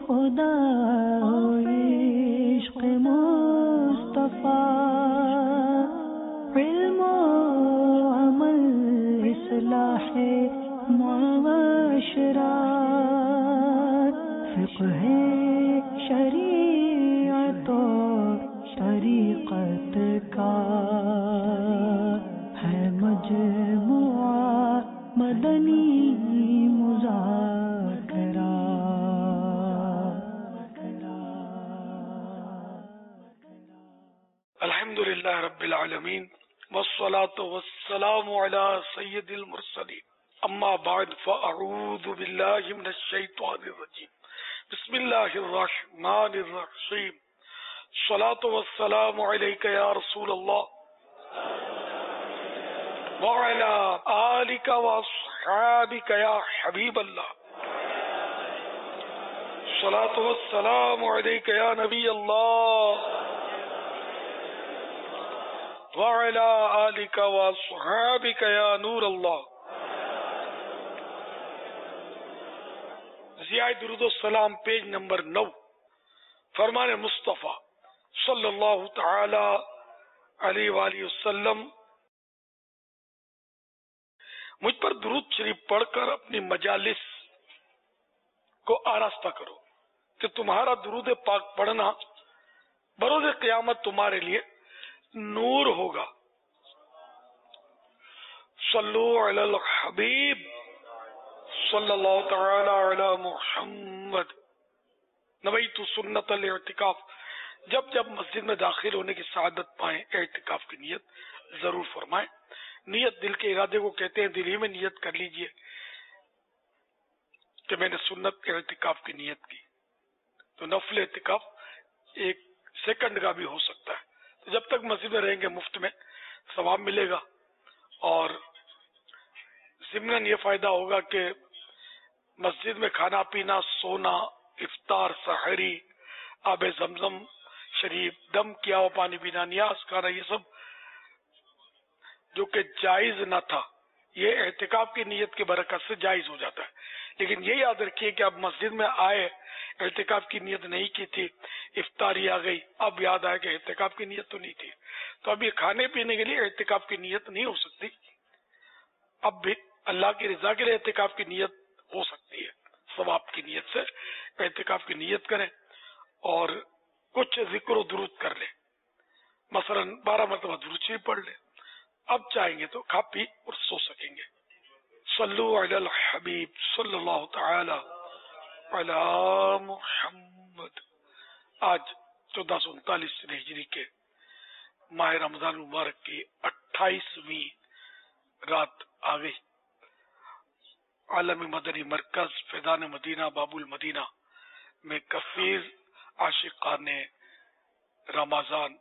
خدا عشق مصطفیٰ، علم و عمل اصلاح معاشرات، فقہ شریعت و طریقت کا ہے مجموعہ مدنی مذاکرہ۔ الحمدللہ رب العالمین والصلاة والسلام علی سید المرسلین، اما بعد فاعوذ باللہ من الشیطان الرجیم، بسم اللہ الرحمن الرحیم، الصلاة والسلام علیک یا رسول اللہ وعلی آلک واصحابک یا حبیب اللہ، الصلاة والسلام علیک یا نبی اللہ وعلی آلک واصحابک یا نور اللہ۔ ضیاء درود و سلام پیج نمبر 9، فرمان مصطفیٰ صلی اللہ تعالی علیہ وآلہ وسلم، مجھ پر درود شریف پڑھ کر اپنی مجالس کو آراستہ کرو کہ تمہارا درود پاک پڑھنا بروز قیامت تمہارے لیے نور ہوگا۔ صلو علی الحبیب صلی اللہ تعالی علی محمد۔ نویت سنت الاعتکاف، جب جب مسجد میں داخل ہونے کی سعادت پائیں اعتکاف کی نیت ضرور فرمائیں۔ نیت دل کے ارادے کو کہتے ہیں، دل ہی میں نیت کر لیجئے کہ میں نے سنت اعتکاف کی نیت کی، تو نفل اعتکاف 1 سیکنڈ کا بھی ہو سکتا ہے۔ تو جب تک مسجد میں رہیں گے مفت میں ثواب ملے گا، اور ضمناً یہ فائدہ ہوگا کہ مسجد میں کھانا پینا، سونا، افطار، سحری، آب زمزم شریف، دم کیا ہوا پانی پینا، نیاز کھانا، یہ سب جو کہ جائز نہ تھا، یہ اعتکاف کی نیت کی برکت سے جائز ہو جاتا ہے۔ لیکن یہ یاد رکھیے کہ اب مسجد میں آئے، اعتکاف کی نیت نہیں کی تھی، افطاری آ گئی، اب یاد آیا کہ اعتکاف کی نیت تو نہیں تھی، تو اب یہ کھانے پینے کے لیے اعتکاف کی نیت نہیں ہو سکتی، اب بھی اللہ کی رضا کے لیے اعتکاف کی نیت ہو سکتی ہے۔ ثواب کی نیت سے اعتکاف کی نیت کریں اور کچھ ذکر و درود کر لیں، مثلا 12 مرتبہ درود شریف پڑھ لیں، اب چاہیں گے تو کھا پی اور سو سکیں گے۔ صلو علی الحبیب صلی اللہ تعالی علی محمد۔ آج 1439 ہجری کے ماہ رمضان مبارک کی 28ویں رات آ گئی۔ عالمی مدنی مرکز فیضان مدینہ باب المدینہ میں کثیر عاشقان رمضان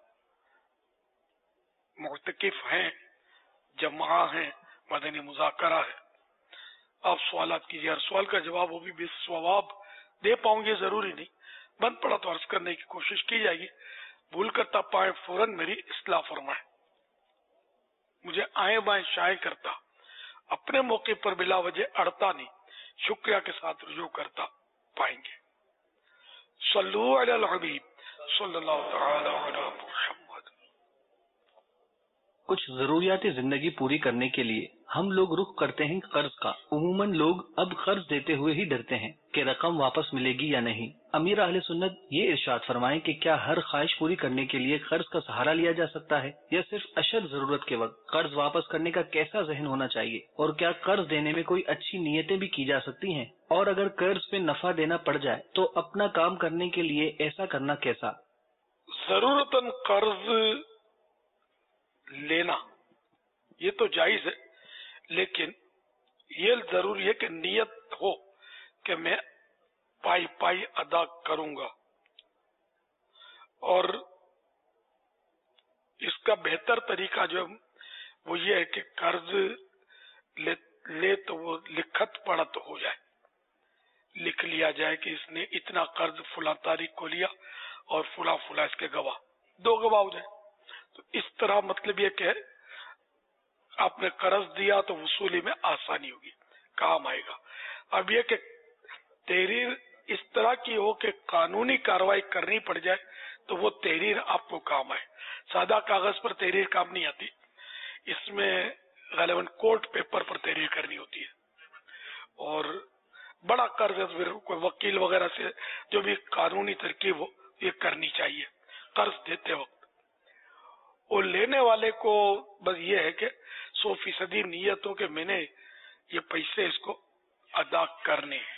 معتکف ہیں، جمعہ ہیں، مدنی مذاکرہ ہے۔ آپ سوالات کیجیے، ہر سوال کا جواب وہ بھی ثواب دے پاؤں گے ضروری نہیں، بند پڑا تو عرض کرنے کی کوشش کی جائے گی، بھول کرتا پائیں فوراً میری اصلاح فرمائیں۔ مجھے آئیں بائیں شائیں کرتا، اپنے موقع پر بلا وجہ اڑتا نہیں، شکریہ کے ساتھ رجوع کرتا پائیں گے۔ صلو علی الحبیب صلی اللہ تعالی علی محمد۔ کچھ ضروریات زندگی پوری کرنے کے لیے ہم لوگ رخ کرتے ہیں قرض کا۔ عموماً لوگ اب قرض دیتے ہوئے ہی ڈرتے ہیں کہ رقم واپس ملے گی یا نہیں۔ امیر اہل سنت یہ ارشاد فرمائیں کہ کیا ہر خواہش پوری کرنے کے لیے قرض کا سہارا لیا جا سکتا ہے، یا صرف اشد ضرورت کے وقت؟ قرض واپس کرنے کا کیسا ذہن ہونا چاہیے، اور کیا قرض دینے میں کوئی اچھی نیتیں بھی کی جا سکتی ہیں؟ اور اگر قرض پہ نفع دینا پڑ جائے تو اپنا کام کرنے کے لیے ایسا کرنا کیسا؟ ضرورتاً قرض لینا یہ تو جائز ہے، لیکن یہ ضروری ہے کہ نیت ہو کہ میں پائی پائی ادا کروں گا، اور اس کا بہتر طریقہ جو ہے وہ یہ ہے کہ قرض لے تو وہ لکھت پڑھت ہو جائے، لکھ لیا جائے کہ اس نے اتنا قرض فلاں تاریخ کو لیا اور فلاں فلاں اس کے گواہ، 2 گواہ ہو جائے، تو اس طرح مطلب یہ کہ آپ نے قرض دیا تو وصولی میں آسانی ہوگی، کام آئے گا۔ اب یہ کہ تحریر اس طرح کی ہو کہ قانونی کارروائی کرنی پڑ جائے تو وہ تحریر آپ کو کام آئے. سادہ کاغذ پر تحریر کام نہیں آتی، اس میں غالباً کورٹ پیپر پر تحریر کرنی ہوتی ہے. اور بڑا قرض ہے تو پھر کوئی وکیل وغیرہ سے جو بھی قانونی ترکیب ہو یہ کرنی چاہیے قرض دیتے وقت. اور لینے والے کو بس یہ ہے کہ 100% نیت ہو کہ میں نے یہ پیسے اس کو ادا کرنے ہیں.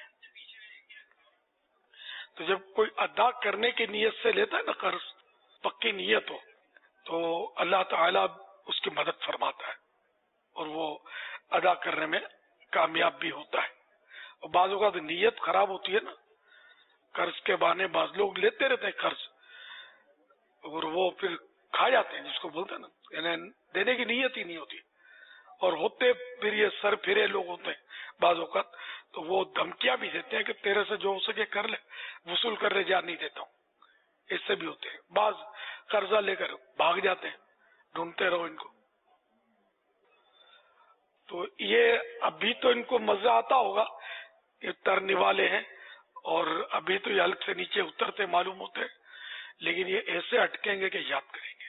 تو جب کوئی ادا کرنے کی نیت سے لیتا ہے نا قرض، پکی نیت ہو تو اللہ تعالیٰ اس کی مدد فرماتا ہے اور وہ ادا کرنے میں کامیاب بھی ہوتا ہے. اور بعض اوقات نیت خراب ہوتی ہے نا، قرض کے بہانے بعض لوگ لیتے رہتے ہیں قرض اور وہ پھر کھا جاتے ہیں، جس کو بولتے ہیں نا، یعنی دینے کی نیت ہی نہیں ہوتی. اور ہوتے پھر یہ سر پھرے لوگ ہوتے ہیں بعض اوقات، تو وہ دھمکیاں بھی دیتے ہیں کہ تیرے سے جو ہو سکے کر لے، وصول کرنے جا نہیں دیتا ہوں. اس سے بھی ہوتے ہیں. بعض قرضہ لے کر بھاگ جاتے ہیں، ڈھونڈتے رہو ان کو. تو یہ ابھی تو ان کو مزہ آتا ہوگا، یہ ترنے والے ہیں اور ابھی تو یہ حلق سے نیچے اترتے معلوم ہوتے ہیں، لیکن یہ ایسے اٹکیں گے کہ یاد کریں گے.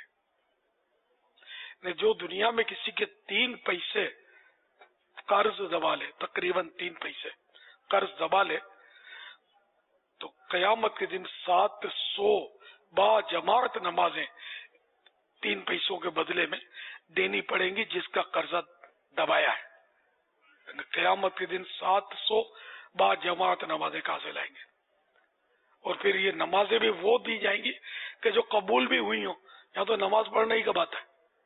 جو دنیا میں کسی کے 3 پیسے قرض دبا لے، تقریباً 3 پیسے قرض دبا لے، تو قیامت کے دن 700 با جماعت نمازیں 3 پیسوں کے بدلے میں دینی پڑیں گی جس کا قرضہ دبایا ہے. قیامت کے دن 700 با جماعت نمازیں کہاں سے لائیں گے؟ اور پھر یہ نمازیں بھی وہ دی جائیں گی کہ جو قبول بھی ہوئی ہوں. یہاں تو نماز پڑھنا ہی کا بات ہے.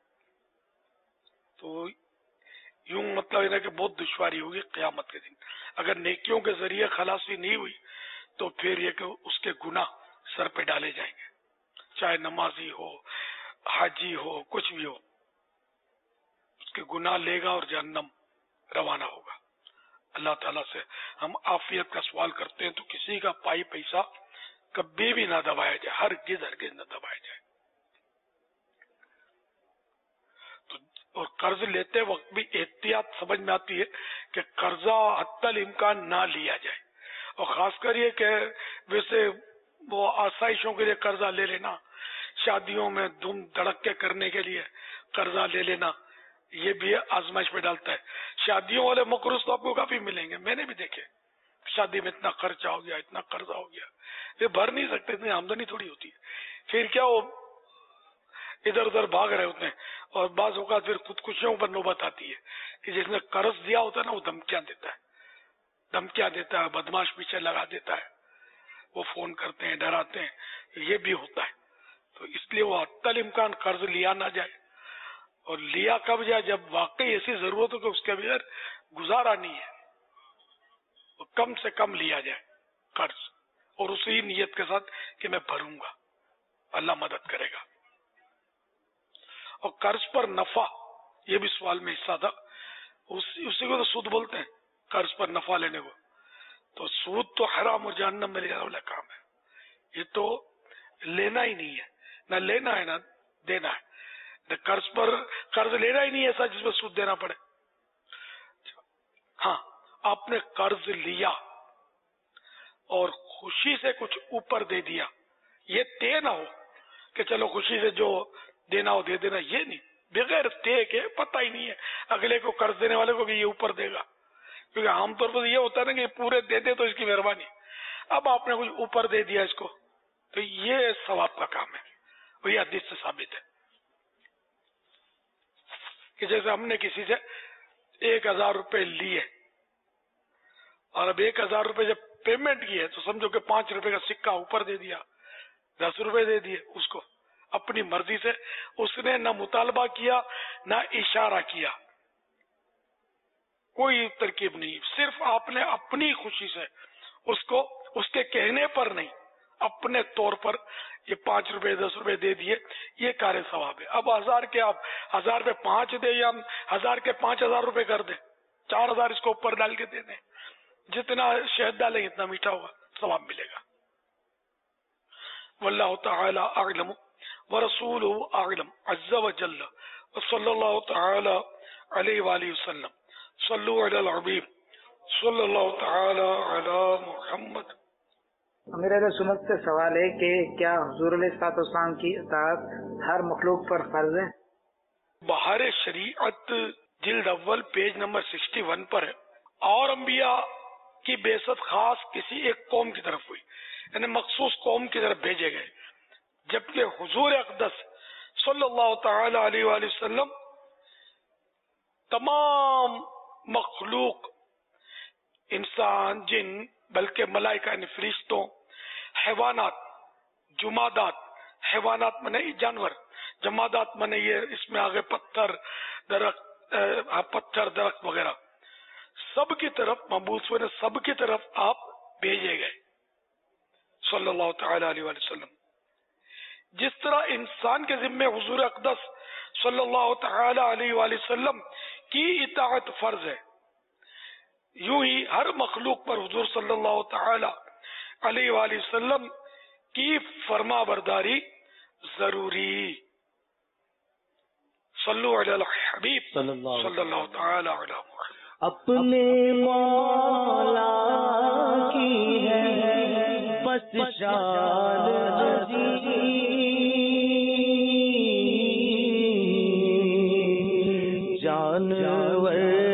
تو یوں مطلب ہے کہ بہت دشواری ہوگی قیامت کے دن. اگر نیکیوں کے ذریعے خلاصی نہیں ہوئی تو پھر یہ کہ اس کے گناہ سر پہ ڈالے جائیں گے، چاہے نمازی ہو، حاجی ہو، کچھ بھی ہو، اس کے گناہ لے گا اور جہنم روانہ ہوگا. اللہ تعالیٰ سے ہم عافیت کا سوال کرتے ہیں تو کسی کا پائی پیسہ کبھی بھی نہ دبایا جائے، ہرگز نہ دبایا جائے. اور قرض لیتے وقت بھی احتیاط سمجھ میں آتی ہے کہ قرضہ حتی الامکان نہ لیا جائے. اور خاص کر یہ کہ ویسے وہ آسائشوں کے لیے قرضہ لے لینا، شادیوں میں دھوم دھڑکے کرنے کے لیے قرضہ لے لینا، یہ بھی آزمائش میں ڈالتا ہے. شادیوں والے مقروض تو آپ کو کافی ملیں گے، میں نے بھی دیکھے. شادی میں اتنا خرچہ ہو گیا، اتنا قرضہ ہو گیا، یہ بھر نہیں سکتے، اتنی آمدنی تھوڑی ہوتی ہے. پھر کیا وہ ادھر ادھر بھاگ رہے ہوتے ہیں. اور بعض اوقات پھر خودکشیوں پر نوبت آتی ہے کہ جس نے قرض دیا ہوتا ہے نا وہ دھمکیاں دیتا ہے، بدماش پیچھے لگا دیتا ہے، وہ فون کرتے ہیں، ڈراتے ہیں، یہ بھی ہوتا ہے. تو اس لیے وہ حتی الامکان قرض لیا نہ جائے. اور لیا کب جائے؟ جب واقعی ایسی ضرورت ہو کہ اس کے بغیر گزارا نہیں ہے، تو کم سے کم لیا جائے قرض، اور اسی نیت کے ساتھ کہ میں بھروں گا، اللہ مدد کرے گا. اور قرض پر نفع، یہ بھی سوال میں حصہ تھا، اسی کو تو سود بولتے ہیں، قرض پر نفع لینے کو. تو سود تو حرام اور جہنم میں لے جانے والا کام ہے. یہ تو لینا ہی نہیں ہے، نہ لینا ہے نہ دینا ہے. قرض لینا ہی نہیں ہے ایسا جس میں سود دینا پڑے. ہاں، آپ نے قرض لیا اور خوشی سے کچھ اوپر دے دیا، یہ طے نہ ہو کہ چلو خوشی سے جو دینا ہو دے دینا، یہ نہیں. بغیر طے کے پتہ ہی نہیں ہے اگلے کو، قرض دینے والے کو بھی یہ اوپر دے گا، کیونکہ عام طور پر یہ ہوتا ہے نا کہ پورے دے دے تو اس کی مہربانی. اب آپ نے کچھ اوپر دے دیا اس کو، تو یہ ثواب کا کام ہے. اور یہ حدیث سے ثابت ہے کہ جیسے ہم نے کسی سے 1000 روپے لیے اور اب 1000 روپے جب پیمنٹ کی ہے تو سمجھو کہ 5 روپے کا سکہ اوپر دے دیا، 10 روپے دے دیے اس کو اپنی مرضی سے. اس نے نہ مطالبہ کیا نہ اشارہ کیا، کوئی ترکیب نہیں، صرف آپ نے اپنی خوشی سے اس کو، اس کے کہنے پر نہیں، اپنے طور پر یہ 5 روپے 10 روپے دے دیے، یہ کار ثواب ہے. اب 1000 کے آپ 1000 پہ 5 دے یا 1000 کے 5000 روپے کر دیں، 4000 اس کو اوپر ڈال کے دے دیں، جتنا شہد ڈالیں اتنا میٹھا ہوگا، ثواب ملے گا. واللہ تعالی اعلم ورسولہ اعلم عز وجل وصلی اللہ تعالی علیہ وآلہ وسلم. صلو علی الحبیب صلی اللہ تعالی علی محمد امیر علیہ سنت سے سوال ہے کہ کیا حضور علیہ السلام کی اطاعت ہر مخلوق پر فرض ہے؟ بہار شریعت جلد اول پیج نمبر 61 پر ہے، اور انبیاء کی بعثت خاص کسی ایک قوم کی طرف ہوئی، یعنی مخصوص قوم کی طرف بھیجے گئے، جبکہ حضور اقدس صلی اللہ تعالی علیہ وآلہ وسلم تمام مخلوق، انسان، جن، بلکہ ملائکہ یعنی فرشتوں، حیوانات، جمادات، حیوانات منے جانور، جمادات منے یہ اس میں آگے پتھر درخت وغیرہ، سب کی طرف مبعوث ہوئے، سب کی طرف آپ بھیجے گئے صلی اللہ تعالی علیہ وآلہ وسلم۔ جس طرح انسان کے ذمے حضور اقدس صلی اللہ تعالی علیہ وآلہ وسلم کی اطاعت فرض ہے، یوں ہی ہر مخلوق پر حضور صلی اللہ تعالی علیہ وآلہ وسلم کی فرما برداری ضروری۔ صلو علی الحبیب صلی اللہ تعالی علی محمد۔ اپنے مولا کی ہے بس شان عظیم، جانور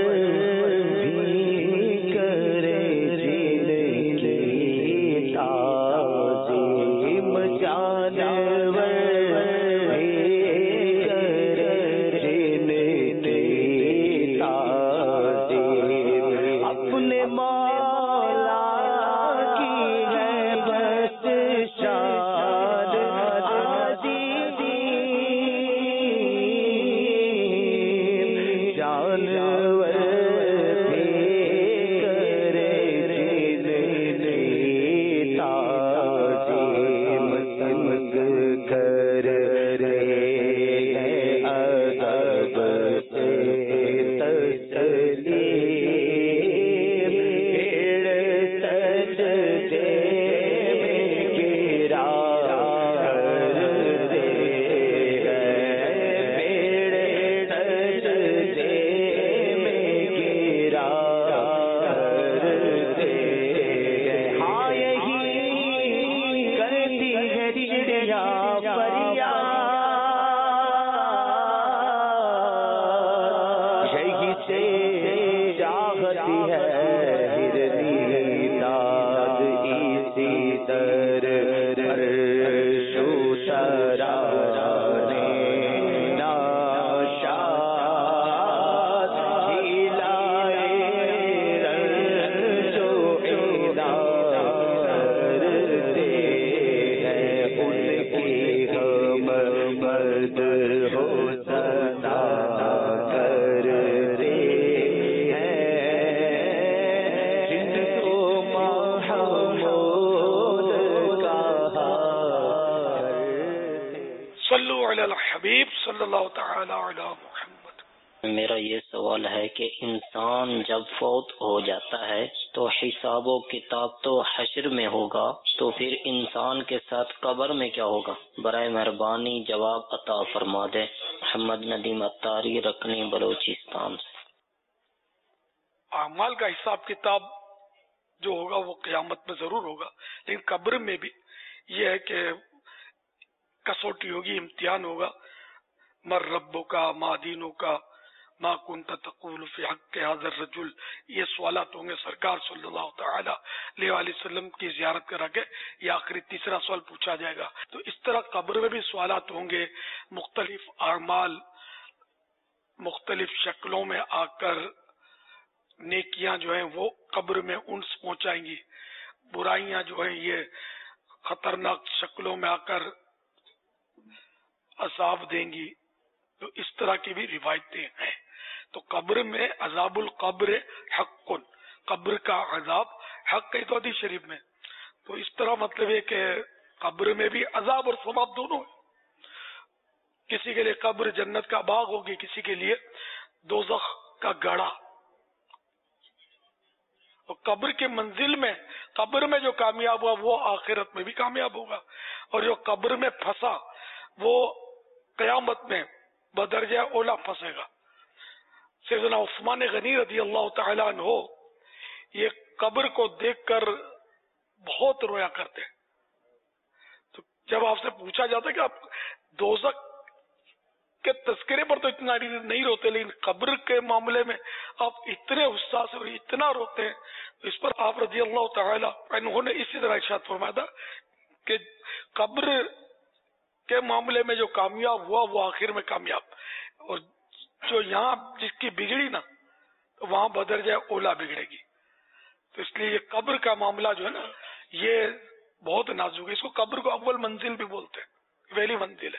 میرا یہ سوال ہے کہ انسان جب فوت ہو جاتا ہے تو حساب و کتاب تو حشر میں ہوگا، تو پھر انسان کے ساتھ قبر میں کیا ہوگا؟ برائے مہربانی جواب عطا فرما دے۔ محمد ندیم اتاری، رکنی، بلوچستان سے۔ اعمال کا حساب کتاب جو ہوگا وہ قیامت میں ضرور ہوگا، لیکن قبر میں بھی یہ ہے کہ کسوٹی ہوگی، امتحان ہوگا۔ مر ربو کا، ما دینو کا، ما کنت تقول فی حق هذا الرجل، یہ سوالات ہوں گے سرکار صلی اللہ تعالی علیہ وآلہ وسلم کی زیارت کرا کے، یہ آخری تیسرا سوال پوچھا جائے گا۔ تو اس طرح قبر میں بھی سوالات ہوں گے، مختلف اعمال مختلف شکلوں میں آ کر، نیکیاں جو ہیں وہ قبر میں انس پہنچائیں گی، برائیاں جو ہیں یہ خطرناک شکلوں میں آ کر عذاب دیں گی۔ تو اس طرح کی بھی روایتیں ہیں۔ تو قبر میں عذاب القبر حق، قبر کا عذاب حق ہے تو حدیث شریف میں۔ تو اس طرح مطلب ہے کہ قبر میں بھی عذاب اور ثواب دونوں ہے۔ کسی کے لیے قبر جنت کا باغ ہوگی، کسی کے لیے دوزخ کا گڑھا۔ اور قبر کے منزل میں، قبر میں جو کامیاب ہوا وہ آخرت میں بھی کامیاب ہوگا، اور جو قبر میں پھنسا وہ قیامت میں بدرجہ اولا پھنسے گا۔ سیدنا عثمان غنی رضی اللہ تعالیٰ عنہ یہ قبر کو دیکھ کر بہت رویا کرتے ہیں. تو جب آپ سے پوچھا جاتا ہے کہ آپ دوزخ کے تذکرے پر تو اتنا نہیں روتے, لیکن قبر کے معاملے میں آپ اتنے حساس اور اتنا روتے ہیں, اس پر آپ رضی اللہ تعالی عنہ نے اسی طرح ارشاد فرمایا تھا کہ قبر کے معاملے میں جو کامیاب ہوا وہ آخر میں کامیاب, اور جو یہاں جس کی بگڑی نا تو وہاں بدرجہ اولا بگڑے گی. تو اس لیے یہ قبر کا معاملہ جو ہے نا یہ بہت نازک ہے. اس کو قبر کو اول منزل بھی بولتے ہیں, پہلی منزل ہے.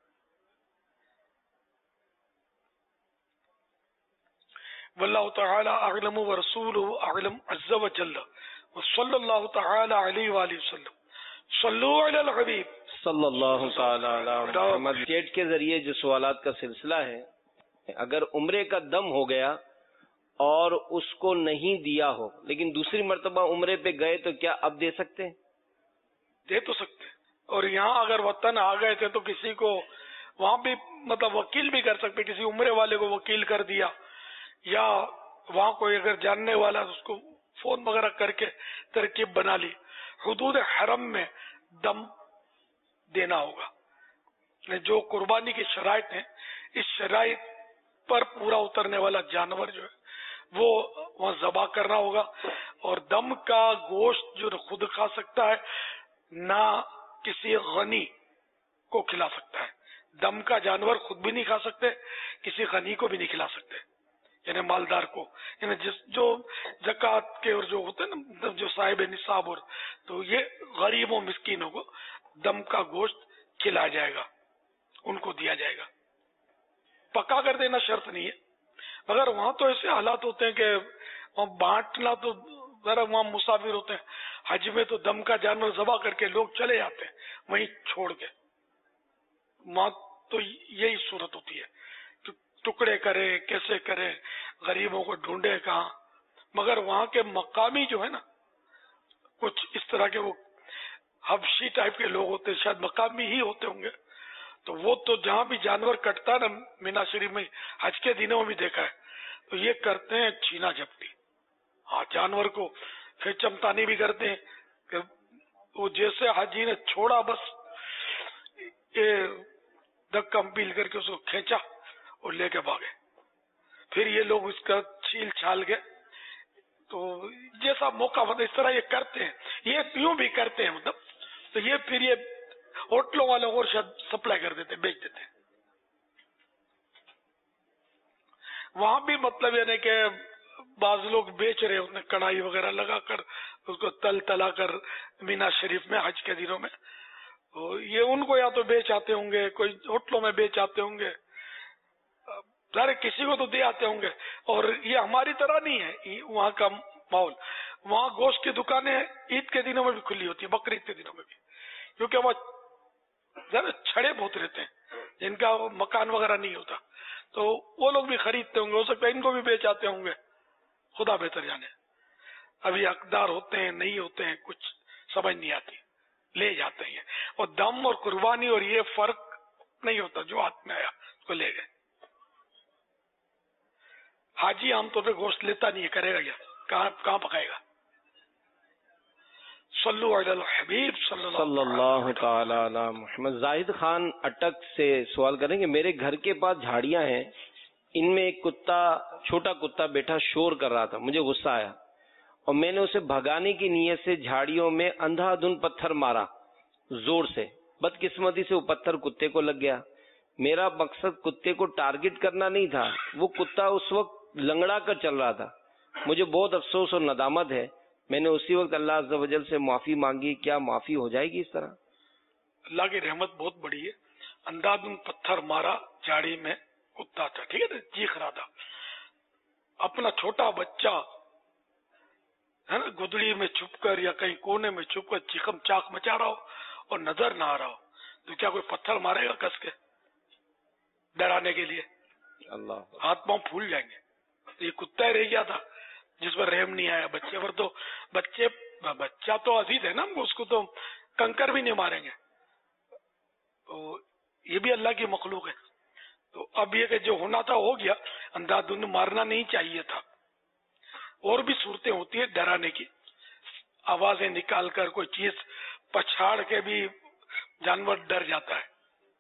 واللہ تعالی اعلم ورسولہ اعلم عز وجل وصلی اللہ تعالی علیہ وآلہ وسلم. صلو علی الحبیب صلی اللہ تعالی علی محمد. چیٹ کے ذریعے جو سوالات کا سلسلہ ہے, اگر عمرے کا دم ہو گیا اور اس کو نہیں دیا ہو لیکن دوسری مرتبہ عمرے پہ گئے تو کیا اب دے سکتے ہیں؟ دے تو سکتے, اور یہاں اگر وطن آ گئے تھے تو کسی کو وہاں بھی مطلب وکیل بھی کر سکتے, کسی عمرے والے کو وکیل کر دیا, یا وہاں کوئی اگر جاننے والا اس کو فون وغیرہ کر کے ترکیب بنا لی. حدود حرم میں دم دینا ہوگا. جو قربانی کی شرائط ہیں اس شرائط پر پورا اترنے والا جانور جو ہے وہ وہاں ذبح کرنا ہوگا, اور دم کا گوشت جو خود کھا سکتا ہے نہ کسی غنی کو کھلا سکتا ہے. دم کا جانور خود بھی نہیں کھا سکتے, کسی غنی کو بھی نہیں کھلا سکتے, یعنی مالدار کو, یعنی جو زکوٰۃ کے اور جو ہوتے ہیں نا جو صاحب نصاب, اور تو یہ غریب و مسکینوں کو دم کا گوشت کھلایا جائے گا, ان کو دیا جائے گا. پکا کر دینا شرط نہیں ہے, مگر وہاں تو ایسے حالات ہوتے ہیں کہ وہاں بانٹنا تو ذرا وہاں مسافر ہوتے ہیں. حج میں تو دم کا جانور ذبح کر کے لوگ چلے جاتے ہیں وہیں چھوڑ کے. وہاں تو یہی صورت ہوتی ہے, ٹکڑے کرے کیسے کرے, غریبوں کو ڈھونڈے کہاں. مگر وہاں کے مقامی جو ہے نا کچھ اس طرح کے وہ حبشی ٹائپ کے لوگ ہوتے ہیں, شاید مقامی ہی ہوتے ہوں گے, تو وہ تو جہاں بھی جانور کٹتا ہے نا مینا شریف میں حج کے دنوں میں بھی دیکھا ہے, تو یہ کرتے ہیں چھینا جھپٹی. ہاں جانور کو پھر چمتانی بھی کرتے ہیں کہ وہ جیسے حاجی نے چھوڑا بس دھکم پیل کر کے اس کو کھینچا اور لے کے بھاگے. پھر یہ لوگ اس کا چھیل چھال کے تو جیسا موقع ہوتا اس طرح یہ کرتے ہیں. یہ یوں بھی کرتے ہیں مطلب, تو یہ پھر یہ ہوٹلوں والوں کو شاید سپلائی کر دیتے, بیچ دیتے. وہاں بھی مطلب یعنی کہ بعض لوگ بیچ رہے ہوتے ہیں کڑھائی وغیرہ لگا کر اس کو تلا کر مینا شریف میں حج کے دنوں میں. یہ ان کو یا تو بیچ آتے ہوں گے, کوئی ہوٹلوں میں بیچ آتے ہوں گے, ظاہر کسی کو تو دے آتے ہوں گے. اور یہ ہماری طرح نہیں ہے وہاں کا ماحول. وہاں گوشت کی دکانیں عید کے دنوں میں بھی کھلی ہوتی ہے, بقرعید کے دنوں میں بھی, کیونکہ وہاں ذرا چھڑے بہت رہتے ہیں جن کا مکان وغیرہ نہیں ہوتا, تو وہ لوگ بھی خریدتے ہوں گے. ہو سکتا ہے ان کو بھی بیچ آتے ہوں گے, خدا بہتر جانے. ابھی حقدار ہوتے ہیں نہیں ہوتے ہیں کچھ سمجھ نہیں آتی, لے جاتے ہیں. اور دم اور قربانی اور یہ فرق نہیں ہوتا, جو ہاتھ میں آیا اس کو لے گئے. حاجی عام طور پہ گوشت لیتا نہیں ہے, کرے گا کیا, کہاں پکائے گا. صلو علی الحبیب صلی اللہ تعالی علی محمد. زاہد خان اٹک سے سوال کریں کہ میرے گھر کے پاس جھاڑیاں ہیں, ان میں ایک کتا, چھوٹا کتا بیٹھا شور کر رہا تھا. مجھے غصہ آیا اور میں نے اسے بھگانے کی نیت سے جھاڑیوں میں اندھا دھند پتھر مارا زور سے. بدقسمتی سے وہ پتھر کتے کو لگ گیا. میرا مقصد کتے کو ٹارگٹ کرنا نہیں تھا, وہ کتا اس وقت لنگڑا کر چل رہا تھا. مجھے بہت افسوس اور ندامت ہے. میں نے اسی وقت اللہ عز و جل سے معافی مانگی, کیا معافی ہو جائے گی اس طرح؟ اللہ کی رحمت بہت بڑی ہے. اندھادھند پتھر مارا, جھاڑی میں کتا تھا, ٹھیک ہے نا, چیخ رہا تھا. اپنا چھوٹا بچہ ہے نا گدڑی میں چھپ کر یا کہیں کونے میں چھپ کر چیخم چاک مچا رہا ہو اور نظر نہ آ رہا ہو, تو کیا کوئی پتھر مارے گا کس کے ڈرانے کے لیے؟ اللہ, ہاتھ پاؤں پھول جائیں گے. یہ کتا ہی رہ گیا تھا جس پر رحم نہیں آیا. بچے پر تو بچہ تو عزیز ہے نا, اس کو تو کنکر بھی نہیں ماریں گے. تو یہ بھی اللہ کی مخلوق ہے. تو اب یہ کہ جو ہونا تھا ہو گیا, اندھادھند مارنا نہیں چاہیے تھا. اور بھی صورتیں ہوتی ہیں ڈرانے کی. आवाजें निकाल कर कोई चीज पछाड़ के भी जानवर डर जाता है।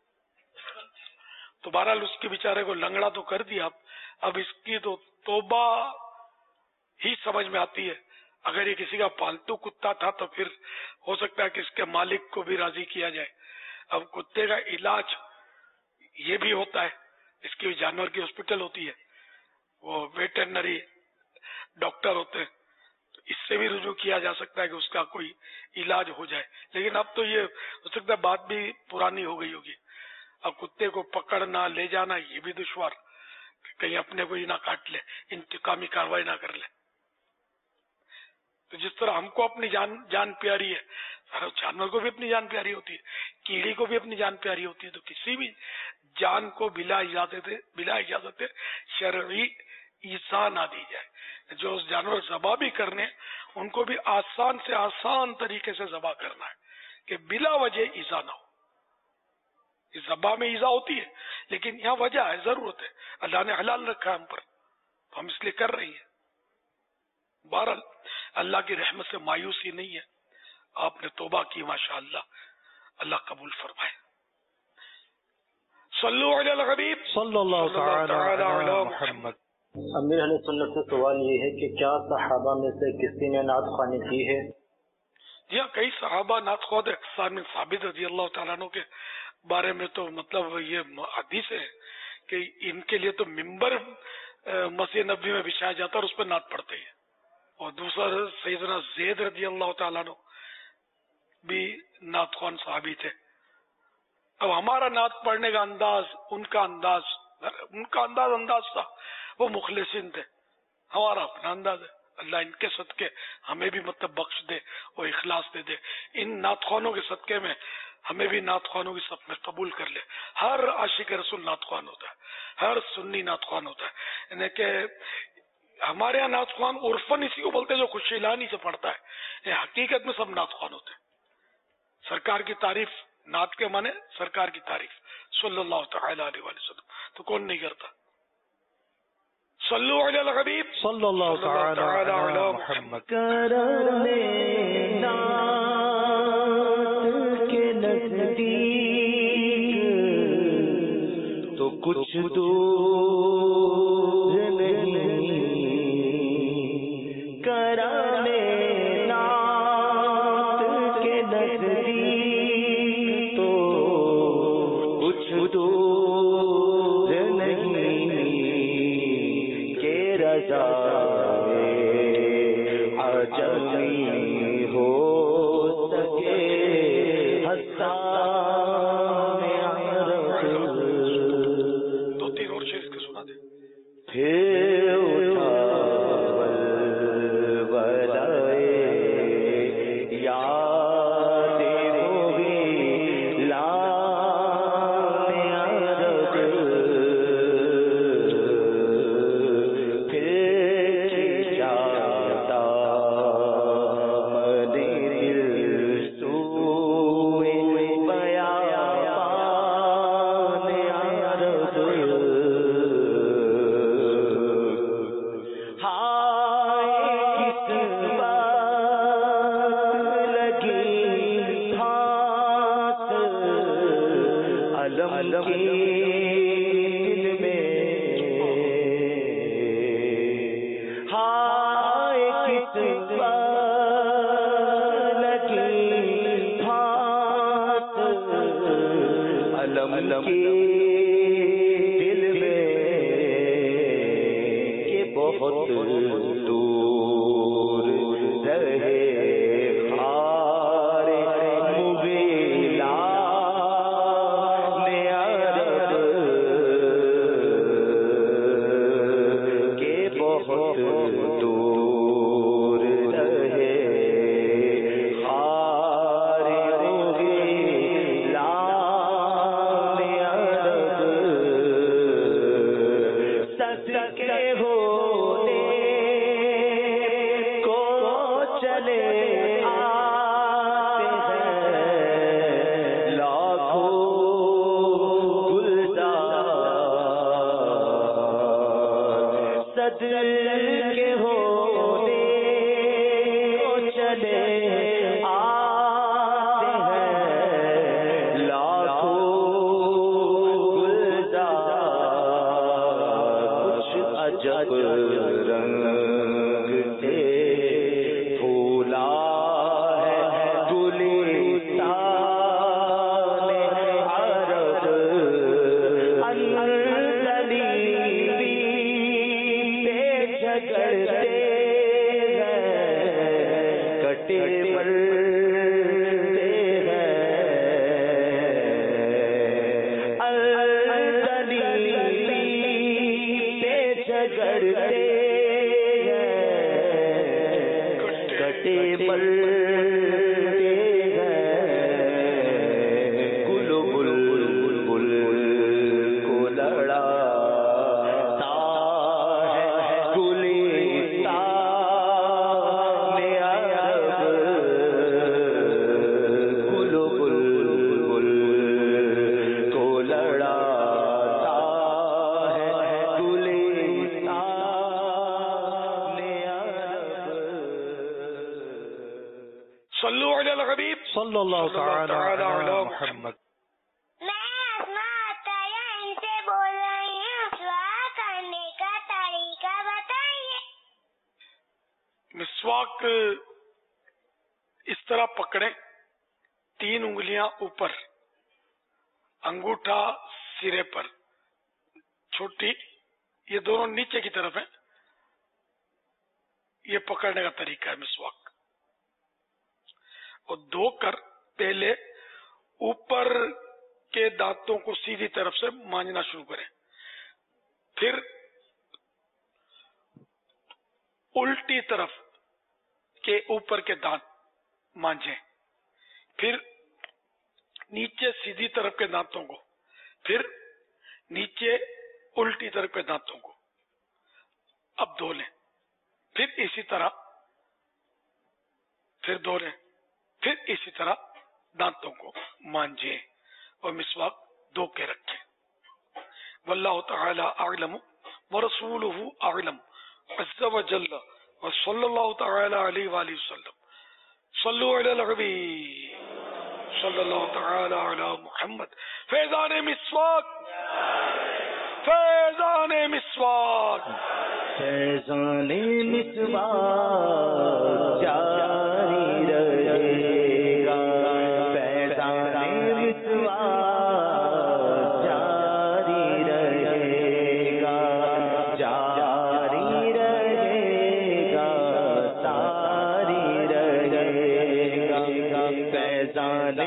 तो बहरहाल उसके बेचारे को लंगड़ा तो कर दिया, अब इसकी तो तौबा ही समझ में आती है। अगर ये किसी का पालतू कुत्ता था तो फिर हो सकता है कि इसके मालिक को भी राजी किया जाए। अब कुत्ते का इलाज ये भी होता है, इसकी जानवर की हॉस्पिटल होती है, वो वेटरनरी डॉक्टर होते हैं, तो इससे भी रुजू किया जा सकता है कि उसका कोई इलाज हो जाए। लेकिन अब तो ये हो सकता है बात भी पुरानी हो गई होगी। अब कुत्ते को पकड़ना ले जाना ये भी दुश्वार, कहीं अपने को ही ना काट ले, इंतकामी कार्रवाई ना कर ले। तो जिस तरह हमको अपनी जान प्यारी है, जानवर को भी अपनी जान प्यारी होती है, कीड़ी को भी अपनी जान प्यारी होती है। तो किसी भी जान को बिला इजाजत शरई ईसा ना दी जाए। जो उस जानवर ज़बा भी करने, उनको भी आसान से आसान तरीके से ज़बा करना है कि बिला वजह ईजा ना हो। इस ज़बा में ईजा होती है, लेकिन यहाँ वजह है, जरूरत है, अल्लाह ने हलाल रखा है हम पर, तो हम इसलिए कर रही है। बहरहाल अल्लाह की रहमत से मायूसी नहीं है, आपने तौबा की माशाअल्लाह, अल्लाह कबूल फरमाए। सल्लु अलल हबीब सल्लल्लाहु तआला अला मुहम्मद। अमीर अहले सुन्नत से सवाल ये है कि क्या सहाबा में से किसी ने नात ख़्वानी की है? जी हाँ, कई सहाबा नात ख़्वान है। साबित साबित रज़ी अल्लाह तआला अन्हु के बारे में तो मतलब ये हदीस है कि इनके लिए तो मिंबर मस्जिद नबी में बिछाया जाता और उस पर नात पढ़ते हैं। और दूसरा सैयदना ज़ैद रज़ी अल्लाह तआला अन्हु भी नात ख़्वान सहाबी थे। अब हमारा नात पढ़ने का अंदाज, उनका अंदाज था, वो मुखलिसिन थे, हमारा अपना अंदाज है। अल्लाह इनके सदके हमें भी मतलब बख्श दे और इखलास दे दे। इन नातख़्वानों के सदके में हमें भी नातख़्वानों की सब में कबूल कर ले। हर आशिक रसूल नातख़्वान होता है, हर सुन्नी नातख़्वान होता है। यानी कि हमारे यहाँ नातख़्वान उर्फन इसी को बोलते हैं जो खुशीलानी से पढ़ता है, ये हकीकत में सब नातख़्वान होते हैं। सरकार की तारीफ, नात के माने सरकार की तारीफ सल्लल्लाहु तआला अलैहि वसल्लम, तो कौन नहीं करता। सल्लु अलल हबीब सल्लल्लाहु तआला अला मुहम्मद। करने नात के नज़दीक तो कुछ दूर नहीं, कराने नात के नज़दीक तो कुछ दूर नहीं, के रज़ा अजमी हो सके हस्तान अरब। दो तीन और शेर इसके सुना दे। फिर उठा बलबलाए याद होगी लाने अरब। फिर जाता मने दिल सूए बयान अरब। हाय किस बात लगी फास अलम की दिल में। हाय किस बात लगी फास अलम की दिल में, के बहुत दूर रहे खारे मुगीला ने अरब, के बहुत दूर रहे खारे मुगीला ने अरब। सदके होने को चले आते हैं लाखों गुलजार। सदके होने को चले रंग से फूला है गुलिस्तान अरब, अंजलि पे झगड़ते हैं, कटे मरते हैं, अंजलि पे झगड़ते हैं, कटे मरते हैं, गुल बुलबुल को लड़ाता है गुलिस्तान अरब, गुल बुलबुल को लड़ाता है गुलिस्तान अरब। सल्लु अलल हबीब सल्लल्लाहु तआला अला अला मुहम्मद। मैं अस्मा अताया इनसे बोल रही हूँ, दुआ करने का तरीका बताइए। मिस्वाक इस तरह पकड़े, 3 उंगलियां ऊपर, अंगूठा सिरे पर, छोटी ये दोनों नीचे की तरफ है। ये पकड़ने का तरीका है मिस्वाक। और धोकर पहले ऊपर के दांतों को सीधी तरफ से मांजना शुरू करें, फिर उल्टी तरफ के ऊपर के दांत मांझें, फिर नीचे सीधी तरफ के दांतों को, फिर नीचे उल्टी तरफ के दांतों को अब धो लें, फिर इसी तरह फिर धो लें, फिर इसी तरह दांतों को मांझें और मिस्वाक धो के रखें। वल्लाहु तआला अअलम व रसूलुहु अअलम अज़्ज़ व जल्ल व सल्लल्लाहु तआला अलैहि व आलिहि वसल्लम। सल्लु अलल हबीब सल्लल्लाहु तआला अला मुहम्मद। फैज़ान मिस्वाक, फैज़ान मिस्वाक, फैज़ान मिस्वाक जारी रहेगा, फैज़ान मिस्वाक जारी रहेगा, जारी रहेगा, सारी रहेगा, फैज़ान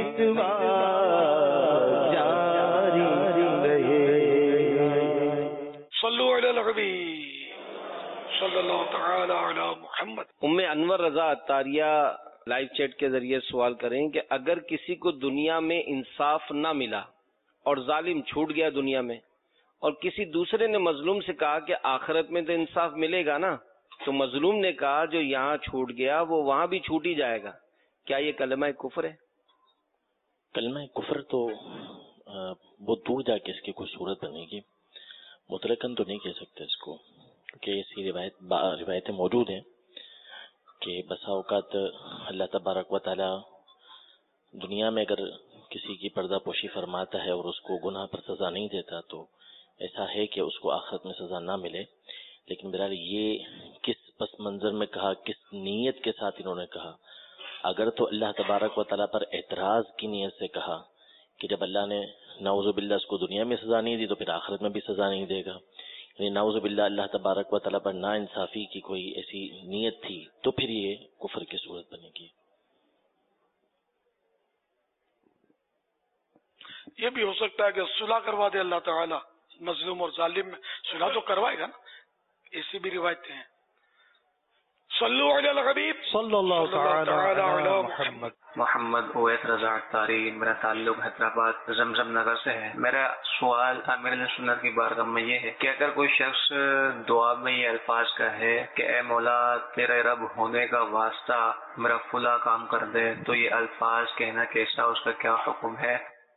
मिस्वाक जारी रहेगा। सल्लु अलल हबीब सल्लल्लाहु तआला अला मुहम्मद। उम्मे अनवर रजा अत्तारिया लाइव चैट के जरिए सवाल करें कि अगर किसी को दुनिया में इंसाफ ना मिला और जालिम छूट गया दुनिया में, और किसी दूसरे ने मजलूम से कहा कि आखिरत में तो इंसाफ मिलेगा ना, तो मजलूम ने कहा जो यहाँ छूट गया वो वहां भी छूट ही जाएगा, क्या ये कलमा कुफ्र है? कलमा कुफ्र तो बहुत दूर जाके इसकी कोई सूरत बनेगी, मुतलकन तो नहीं कह सकते इसको, क्योंकि ऐसी रिवायतें मौजूद हैं कि बसा औकात अल्लाह तबारक व तआला दुनिया में अगर किसी की पर्दा पोशी फरमाता है और उसको गुनाह पर सज़ा नहीं देता, तो ऐसा है कि उसको आखिरत में सज़ा ना मिले। लेकिन बहरहाल ये किस पस मंज़र में कहा, किस नीयत के साथ इन्होंने कहा, अगर तो अल्लाह तबारक व तआला पर एतराज़ की नीयत से कहा कि जब अल्लाह ने नाउज़ुबिल्लाह उसको दुनिया में सज़ा नहीं दी तो फिर आखिरत में भी सज़ा नहीं देगा, यानी नाउज़ुबिल्लाह अल्लाह तबारक व तआला पर नाइंसाफ़ी की कोई ऐसी नीयत थी, तो फिर ये कुफ्र की सूरत बनेगी। ये भी हो सकता है कि सुलह करवा दे अल्लाह ताला, मजलूम और जालिम में सुलह तो करवाएगा ना, ऐसी भी रिवायतें हैं। सल्लु अलल हबीब सल्लल्लाहु तआला अला मुहम्मद। मोहम्मद ओवैस रजा अत्तारी, मेरा ताल्लुक हैदराबाद जमजम नगर से है। मेरा सवाल आमिर सुन्नत की बारगाह में ये है कि अगर कोई शख्स दुआ में ये अल्फाज कहे कि ए मौला तेरे रब होने का वास्ता मेरा फुला काम कर दे, तो ये अल्फाज कहना कैसा, उसका क्या हुक्म है?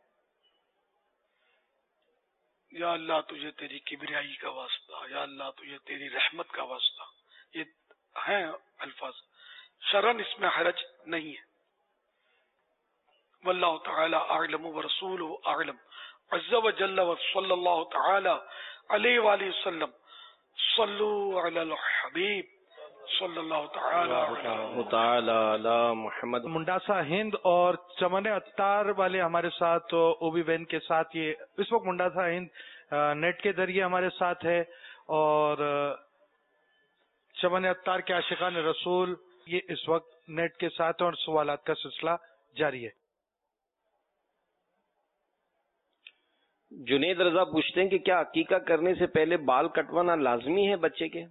या अल्लाह तुझे तेरी किबरियाई का वास्ता, या अल्लाह तुझे तेरी रहमत का वास्ता, ये हैं अल्फाज, शरन इसमें हरज नहीं है। वल्लाहु तआला अअलम व रसूलुहु अअलम अज़्ज़ व जल्ल व सल्लल्लाहु तआला अलैहि व आलिहि वसल्लम। صلو علی الحبیب صلی اللہ تعالی علی محمد. منڈاسا ہند اور چمن اتار والے ہمارے ساتھ اوبی بہن کے ساتھ یہ اس وقت منڈاسا ہند نیٹ کے ذریعے ہمارے ساتھ ہے اور چمن اتار کے عاشقان رسول یہ اس وقت نیٹ کے ساتھ اور سوالات کا سلسلہ جاری ہے. جنید رضا پوچھتے ہیں کہ کیا عقیقہ کرنے سے پہلے بال کٹوانا لازمی ہے بچے کے؟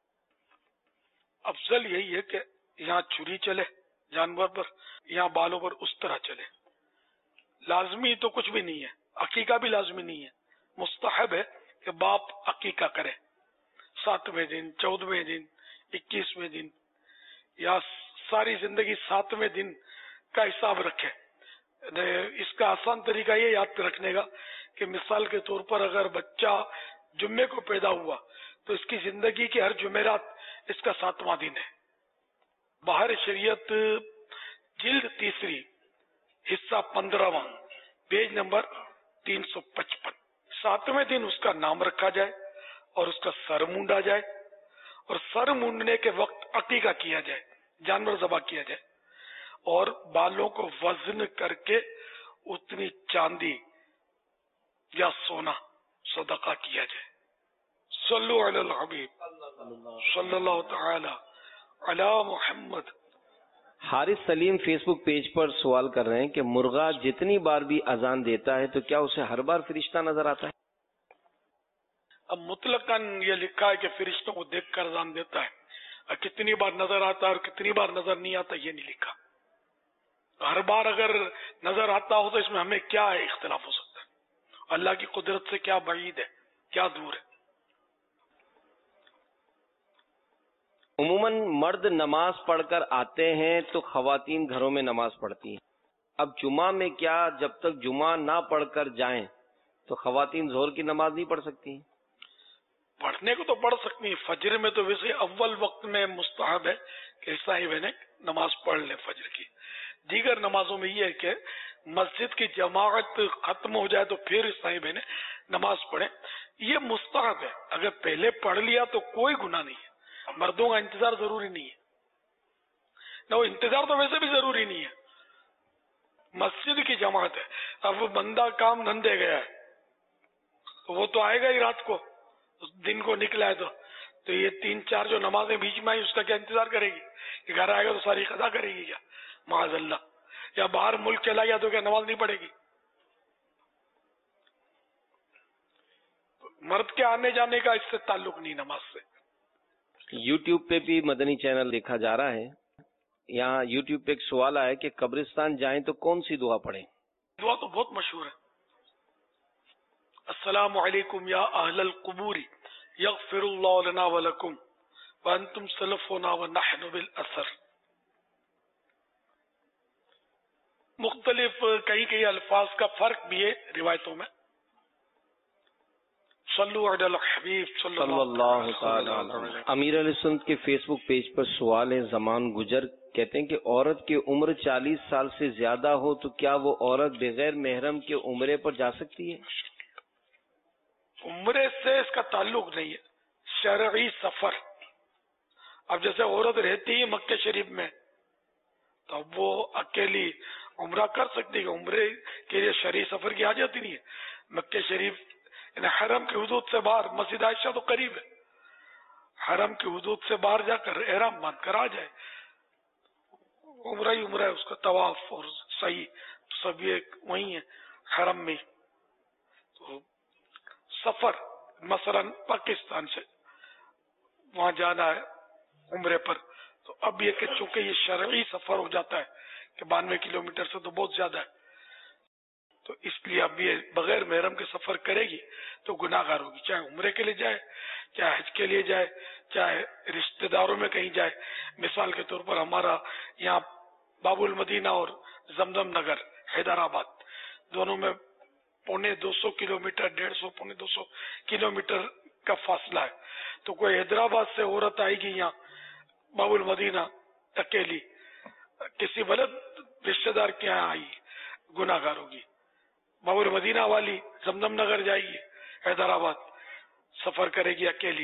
افضل یہی ہے کہ یہاں چھری چلے جانور پر، یہاں بالوں پر اس طرح چلے. لازمی تو کچھ بھی نہیں ہے، عقیقہ بھی لازمی نہیں ہے. مستحب ہے کہ باپ عقیقہ کرے 7ویں دن، 14ویں دن، 21ویں دن، یا ساری زندگی 7ویں دن کا حساب رکھے. اس کا آسان طریقہ یہ یاد رکھنے کا کہ مثال کے طور پر اگر بچہ جمعے کو پیدا ہوا تو اس کی زندگی کے ہر جمعرات اس کا 7واں دن ہے. باہر شریعت جلد 3 حصہ 15واں پیج نمبر 355. 7ویں دن اس کا نام رکھا جائے اور اس کا سر مونڈا جائے، اور سر مونڈنے کے وقت عقیقہ کیا جائے، جانور ذبح کیا جائے، اور بالوں کو وزن کر کے اتنی چاندی یا سونا صدقہ کیا جائے. صلو علی الحبیب صلی اللہ تعالی علی محمد. Haris Saleem Facebook page پر سوال کر رہے ہیں کہ مرغا جتنی بار بھی اذان دیتا ہے تو کیا اسے ہر بار فرشتہ نظر آتا ہے؟ اب مطلقاً یہ لکھا ہے کہ فرشتوں کو دیکھ کر اذان دیتا ہے، اور کتنی بار نظر آتا ہے اور کتنی بار نظر نہیں آتا یہ نہیں لکھا. ہر بار اگر نظر آتا ہو تو اس میں ہمیں کیا اختلاف ہو سکتا ہے؟ اللہ کی قدرت سے کیا بعید ہے، کیا دور ہے؟ عموماً مرد نماز پڑھ کر آتے ہیں تو خواتین گھروں میں نماز پڑھتی ہیں. اب جمعہ میں کیا جب تک جمعہ نہ پڑھ کر جائیں تو خواتین ظہر کی نماز نہیں پڑھ سکتی ہیں؟ پڑھنے کو تو پڑھ سکتی ہیں. فجر میں تو ویسے اول وقت میں مستحب ہے کہ صاحب نے نماز پڑھ لیں فجر کی. دیگر نمازوں میں یہ ہے کہ مسجد کی جماعت ختم ہو جائے تو پھر صاحب نے نماز پڑھیں. یہ مستحب ہے، اگر پہلے پڑھ لیا تو کوئی گناہ نہیں ہے. مردوں کا انتظار ضروری نہیں ہے، نہ وہ انتظار تو ویسے بھی ضروری نہیں ہے. مسجد کی جماعت ہے. اب وہ بندہ کام دھندے گیا ہے تو وہ تو آئے گا ہی رات کو، دن کو نکلا ہے تو یہ 3-4 جو نمازیں بیچ میں آئی اس کا کیا انتظار کرے گی کہ گھر آئے گا تو ساری قضا کرے گی کیا؟ معاذ اللہ. یا باہر ملک چلا گیا تو کیا نماز نہیں پڑھے گی؟ مرد کے آنے جانے کا اس سے تعلق نہیں نماز سے. یوٹیوب پہ بھی مدنی چینل دیکھا جا رہا ہے. یہاں یوٹیوب پہ ایک سوال آیا کہ قبرستان جائیں تو کون سی دعا پڑھیں؟ دعا تو بہت مشہور ہے. السلام علیکم یا اہل القبور یغفر اللہ لنا ولکم وانتم سلفنا ونحن بالاثر. مختلف کئی الفاظ کا فرق بھی ہے روایتوں میں. صلو علی الحبیب صلی اللہ تعالی علیہ. امیر علیہ سنت کے فیس بک پیج پر سوال ہے. زمان گجر کہتے ہیں کہ عورت کی عمر 40 سال سے زیادہ ہو تو کیا وہ عورت بغیر محرم کے عمرے پر جا سکتی ہے؟ عمرے سے اس کا تعلق نہیں ہے، شرعی سفر. اب جیسے عورت رہتی ہے مکہ شریف میں تو اب وہ اکیلی عمرہ کر سکتی ہے. عمرے کے لیے شرعی سفر کی حاجت ہی نہیں ہے. مکہ شریف یعنی حرم کی حدود سے باہر، مسجد عائشہ تو قریب ہے، حرم کی حدود سے باہر جا کر احرام باندھ کر آ جائے. عمرہ ہی عمرہ ہے، اس کا طواف اور صحیح سب یہ وہی ہے حرم میں. تو سفر مثلا پاکستان سے وہاں جانا ہے عمرے پر تو اب یہ کہ چونکہ یہ شرعی سفر ہو جاتا ہے کہ 92 کلومیٹر سے تو بہت زیادہ ہے، تو اس لیے اب یہ بغیر محرم کے سفر کرے گی تو گناہ گار ہوگی، چاہے عمرے کے لیے جائے، چاہے حج کے لیے جائے، چاہے رشتہ داروں میں کہیں جائے. مثال کے طور پر ہمارا یہاں باب المدینہ اور زمزم نگر حیدرآباد دونوں میں 250 کلومیٹر، 150-200 کلومیٹر کا فاصلہ ہے. تو کوئی حیدرآباد سے عورت آئے گی یہاں باب المدینہ اکیلی، کسی بلد رشتہ دار کے یہاں آئی، گناہ گار ہوگی. باب المدینہ والی زمزم نگر جائے گی، حیدرآباد سفر کرے گی اکیلی،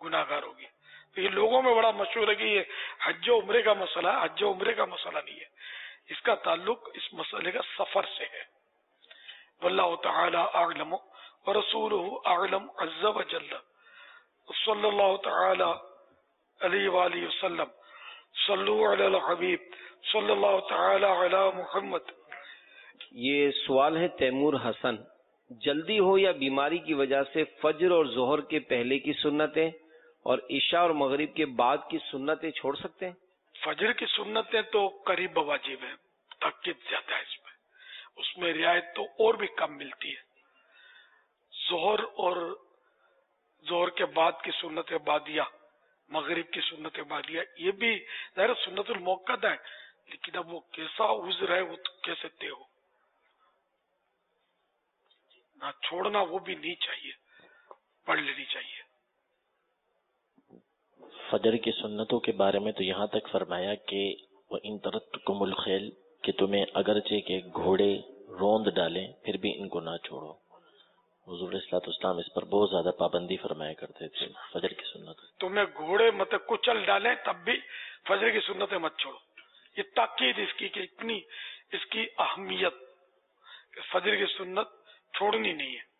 गुनाहगार होगी। तो ये लोगों में बड़ा मशहूर है कि ये हज उम्रे का मसला है, हज उम्रे का मसला नहीं है, इसका ताल्लुक इस मसले का सफर से है। वल्लाहु तआला अअलम व रसूलुहु अअलम अज़्ज़ व जल्ल। सल्लल्लाहु तआला अलैहि व आलिहि वसल्लम। सल्लु अलल हबीब सल्लल्लाहु तआला अला मुहम्मद। ये सवाल है तैमूर हसन, जल्दी हो या बीमारी की वजह से फज्र और जोहर के पहले की सुन्नतें और इशा और मगरिब के बाद की सुन्नतें छोड़ सकते हैं? फजर की सुन्नतें तो करीब वाजिब है, ताकीद ज्यादा है इसमें, उसमें रियायत तो और भी कम मिलती है। जोहर और जोहर के बाद की सुन्नत बादिया, मगरिब की सुन्नत बादिया, ये भी ज़ाहिर सुन्नतुल मुअक्कदा है, लेकिन अब वो कैसा उज़्र है वो तो कैसे तय हो ना, छोड़ना वो भी नहीं चाहिए, पढ़ लेनी चाहिए। फजर की सुन्नतों के बारे में तो यहाँ तक फरमाया कि वो इन तरत्तुकुमुल खैल, कि तुम्हें अगरचे के घोड़े रोंद डालें फिर भी इनको ना छोड़ो। हुजूर इस्लाम इस पर बहुत ज्यादा पाबंदी फरमाया करते थे। फजर की सुन्नत तुम्हें घोड़े मत कुचल डालें तब भी फजर की सुन्नतें मत छोड़ो, ये ताकीद इसकी कि इतनी इसकी अहमियत, फजर की सुन्नत छोड़नी नहीं है।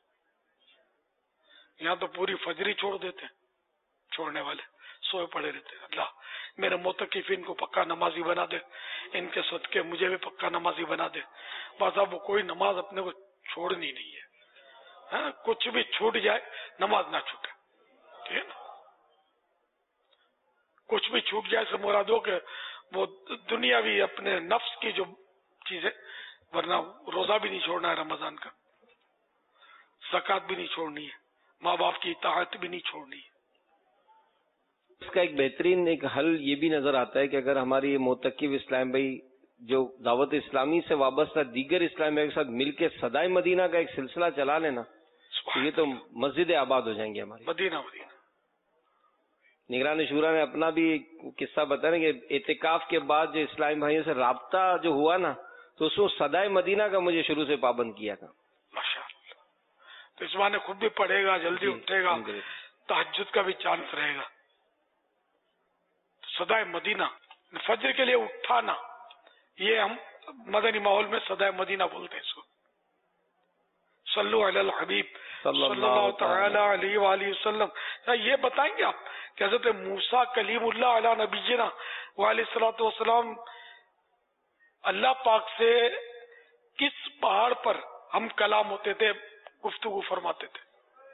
यहाँ तो पूरी फजर ही छोड़ देते हैं, छोड़ने वाले सोए पड़े रहते हैं। अल्लाह मेरे मोतकिफिन को पक्का नमाजी बना दे, इनके सदके मुझे भी पक्का नमाजी बना दे। बस अब वो कोई नमाज अपने को छोड़नी नहीं है, हाँ, कुछ भी छूट जाए नमाज ना छूटे, ठीक है ना। कुछ भी छूट जाए से मुराद हो के वो दुनियावी अपने नफ्स की जो चीजें, वरना रोजा भी नहीं छोड़ना है रमजान का, ज़कात भी नहीं छोड़नी है, माँ बाप की इताअत भी नहीं छोड़नी है। इसका एक बेहतरीन एक हल ये भी नजर आता है कि अगर हमारी ये मोतकिब इस्लाम भाई जो दावत इस्लामी से वाबस्ता दीगर इस्लाम भाई के साथ मिलकर सदाए मदीना का एक सिलसिला चला लेना, तो ये तो मस्जिद आबाद हो जाएंगे हमारी। मदीना मदीना निगरान शुरा ने अपना भी किस्सा बताया कि एतिकाफ के बाद जो इस्लामी भाइयों से राब्ता जो हुआ ना, तो उसको सदाए मदीना का मुझे शुरू से पाबंद किया था। माशाअल्लाह, तो इस बहाने खुद भी पढ़ेगा, जल्दी उठेगा, तहज्जुद का भी चांस रहेगा। सदाए मदीना, फजर के लिए उठाना, ये हम मदनी माहौल में सदाए मदीना बोलते हैं इसको। सल्लु अलल हबीब सल्लल्लाहु तआला अलैहि व आलिहि वसल्लम। ये बताएंगे आप कि हज़रत मूसा कलीमुल्लाह अला नबीना व अलैहिस्सलातु वस्सलाम अल्लाह पाक से किस पहाड़ पर हम कलाम होते थे, गुफ्तगू फरमाते थे?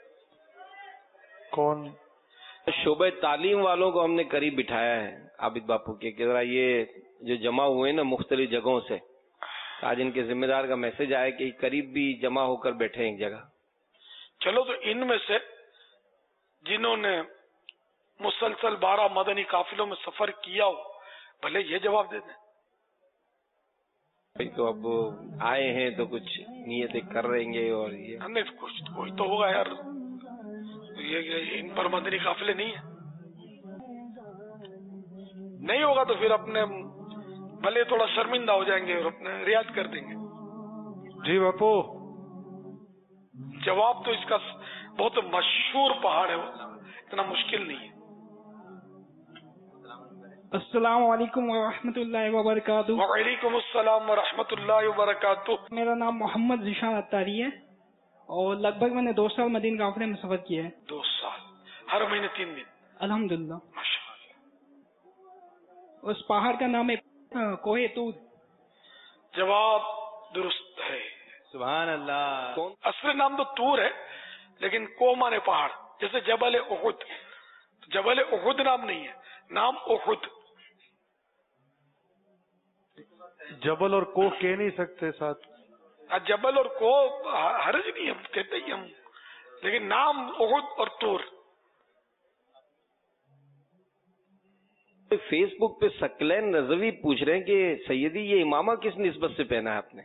कौन? शोबे तालीम वालों को हमने करीब बिठाया है आबिद बापू के, कि जरा ये जो जमा हुए ना मुख्तलिफ जगहों से, आज इनके जिम्मेदार का मैसेज आया कि करीब भी जमा होकर बैठे एक जगह। चलो, तो इनमें से जिन्होंने मुसलसल 12 मदनी काफिलों में सफर किया हो, भले ये जवाब दे दें। भाई तो अब आए हैं तो कुछ नियतें कर रहेंगे, और ये हमने कुछ कोई तो होगा यार, ये इन पर मदनी काफिले नहीं है, नहीं होगा तो फिर अपने भले थोड़ा शर्मिंदा हो जाएंगे और अपने रियाज कर देंगे। जी बापू, जवाब तो इसका बहुत मशहूर पहाड़ है, इतना मुश्किल नहीं है। अस्सलाम वालेकुम व रहमतुल्लाहि व बरकातुहू। वालेकुम अस्सलाम व रहमतुल्लाहि व बरकातुहू। मेरा नाम मोहम्मद ज़िशान अत्तारी है और लगभग मैंने 2 साल मदीना काफिले में सफर किया है। 2 साल, हर महीने 3 दिन। अल्हम्दुलिल्लाह। माशाअल्लाह। उस पहाड़ का नाम है कोहे तूर। जवाब दुरुस्त है, सुभान अल्लाह। कौन? असली नाम तो तूर है, लेकिन को माने पहाड़, जैसे जबल उहुद, जबल उहुद नाम नहीं है, नाम उहुद। जबल और को कह नहीं सकते साथ, जबल और को हर्ज नहीं, हम कहते ही हम, लेकिन नाम उहुद और तूर। फेसबुक पे सकलैन रजवी पूछ रहे हैं कि सैयदी ये इमामा किस निस्बत से पहना है आपने?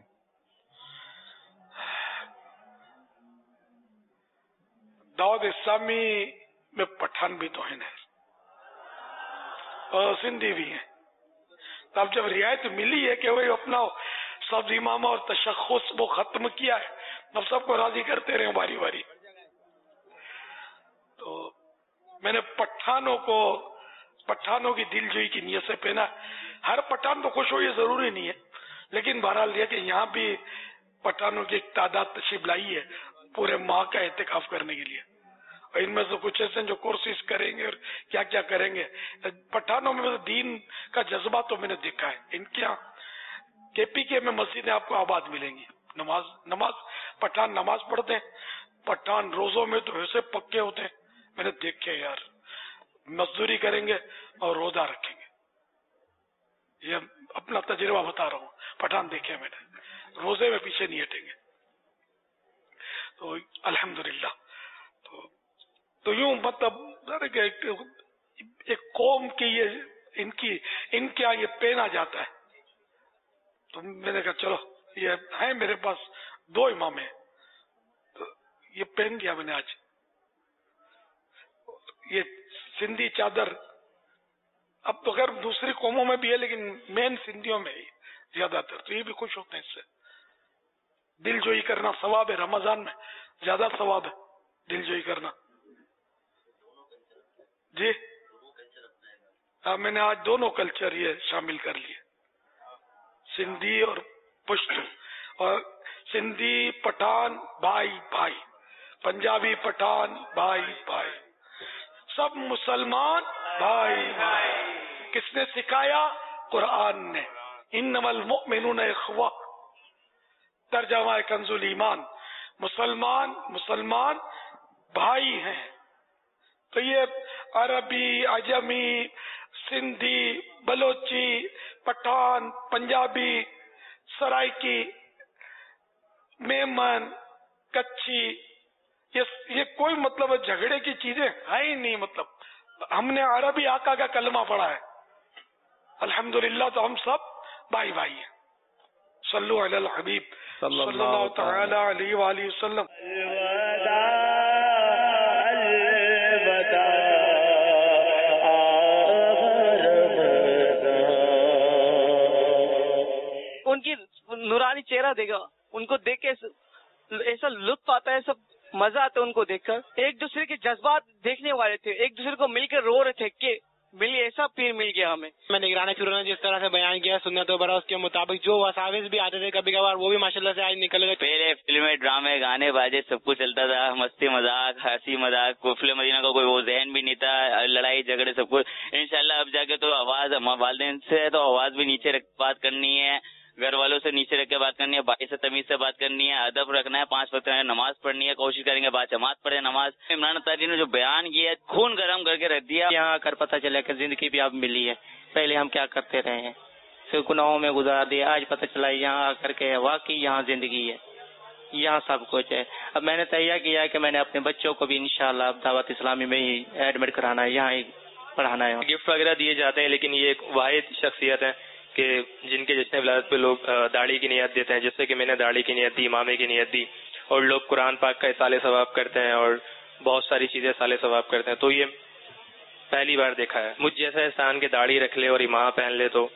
दाऊद इस्लामी में पठान भी तो है ना, और सिंधी भी है। तो अब जब रियायत मिली है कि वही अपना सब इमामा और तशख्खुस वो खत्म किया है, अब सबको राजी करते रहे बारी बारी, तो मैंने पठानों की दिलजोई की नीयत से पहना। हर पठान तो खुश हो ये जरूरी नहीं है, लेकिन बहरहाल ये कि यहाँ भी पठानों की एक तादाद तशरीफ लाई है पूरे माह का एहतिकाफ करने के लिए, और इनमें से कुछ ऐसे जो कोर्सेज करेंगे और क्या क्या करेंगे। पठानों में तो दीन का जज्बा तो मैंने देखा है। इनके यहाँ KPK में मस्जिदें आपको आबाद मिलेंगी, नमाज पठान नमाज पढ़ते हैं, पठान रोजों में तो ऐसे पक्के होते हैं, मैंने देखे यार, मजदूरी करेंगे और रोजा रखेंगे। ये अपना तजुर्बा बता रहा हूँ, पठान देखे मैंने, रोजे में पीछे नहीं हटेंगे। तो अल्हम्दुलिल्लाह, तो यूं मतलब एक कौम की ये इनके यहाँ ये पहना जाता है। तो मैंने कहा चलो ये है मेरे पास 2 इमाम है, तो ये पहन गया मैंने आज। ये सिंधी चादर अब तो खैर दूसरी कौमों में भी है, लेकिन मेन सिंधियों में ही ज्यादातर, तो ये भी खुश होते हैं इससे। दिलजोई करना सवाब है, रमजान में ज्यादा सवाब है दिलजोई करना। जी हाँ, मैंने आज दोनों कल्चर ये शामिल कर लिए, सिंधी और पश्तो, और सिंधी पठान भाई भाई, पंजाबी पठान भाई भाई, सब मुसलमान भाई भाई। किसने सिखाया? कुरान ने। इन्नमल मुमिनून इख्वा, तर्जमा है कंजुल ईमान, मुसलमान भाई हैं। तो ये अरबी, अजमी, सिंधी, बलोची, पठान, पंजाबी, सराइकी, मेमन, कच्छी, ये कोई मतलब झगड़े की चीजें है ही नहीं। मतलब हमने अरबी आका का कलमा पढ़ा है, अल्हम्दुलिल्लाह, तो हम सब भाई भाई हैं। सल्लु अलल हबीब सल्लल्लाहु तआला अलैहि वसल्लम। उनकी नूरानी चेहरा देखा, उनको देख के ऐसा लुत्फ आता है, सब मजा आता है उनको देखकर। एक दूसरे के जज्बात देखने वाले थे, एक दूसरे को मिलकर रो रहे थे कि मिली, ऐसा पीर मिल गया हमें। मैं निगरानी शुरू ने जिस तरह से बयान किया सुन्नत व बरा, उसके मुताबिक जो वसाविस भी आते थे कभी कभार, वो भी माशाल्लाह से आज निकल गए। पहले फिल्में, ड्रामे, गाने बाजे सब कुछ चलता था, मस्ती मजाक, हंसी मजाक, कुफले मदीना का कोई वो जहन भी नहीं था, लड़ाई झगड़े सब कुछ। इंशाल्लाह अब जाके तो आवाज वालिदैन से तो आवाज भी नीचे रख बात करनी है, घर वालों से नीचे रख के बात करनी है, भाई से तमीज से बात करनी है, अदब रखना है, 5 वक्त नमाज पढ़नी है, कोशिश करेंगे बाद जमात पढ़े नमाज। इमरान अत्तारी ने जो बयान किया, खून गर्म करके रख दिया। यहाँ आकर पता चला कि जिंदगी भी अब मिली है, पहले हम क्या करते रहे हैं, सिर्फ गुनाहों में गुजार दिया, आज पता चला यहाँ आकर के वाकई यहाँ जिंदगी है, यहाँ सब कुछ है। अब मैंने तैयार किया है कि मैंने अपने बच्चों को भी इंशाल्लाह दावत इस्लामी में ही एडमिट कराना है, यहाँ ही पढ़ाना है। गिफ्ट वगैरह दिए जाते हैं, लेकिन ये एक वाहिद शख्सियत है कि जिनके जश्न विलादत पे लोग दाढ़ी की नियत देते हैं, जैसे कि मैंने दाढ़ी की नियत दी, इमामे की नियत दी, और लोग कुरान पाक का इसाले सवाब करते हैं और बहुत सारी चीजें इसाले सवाब करते हैं। तो ये पहली बार देखा है। मुझ जैसा इंसान के दाढ़ी रख ले और इमाम पहन ले, तो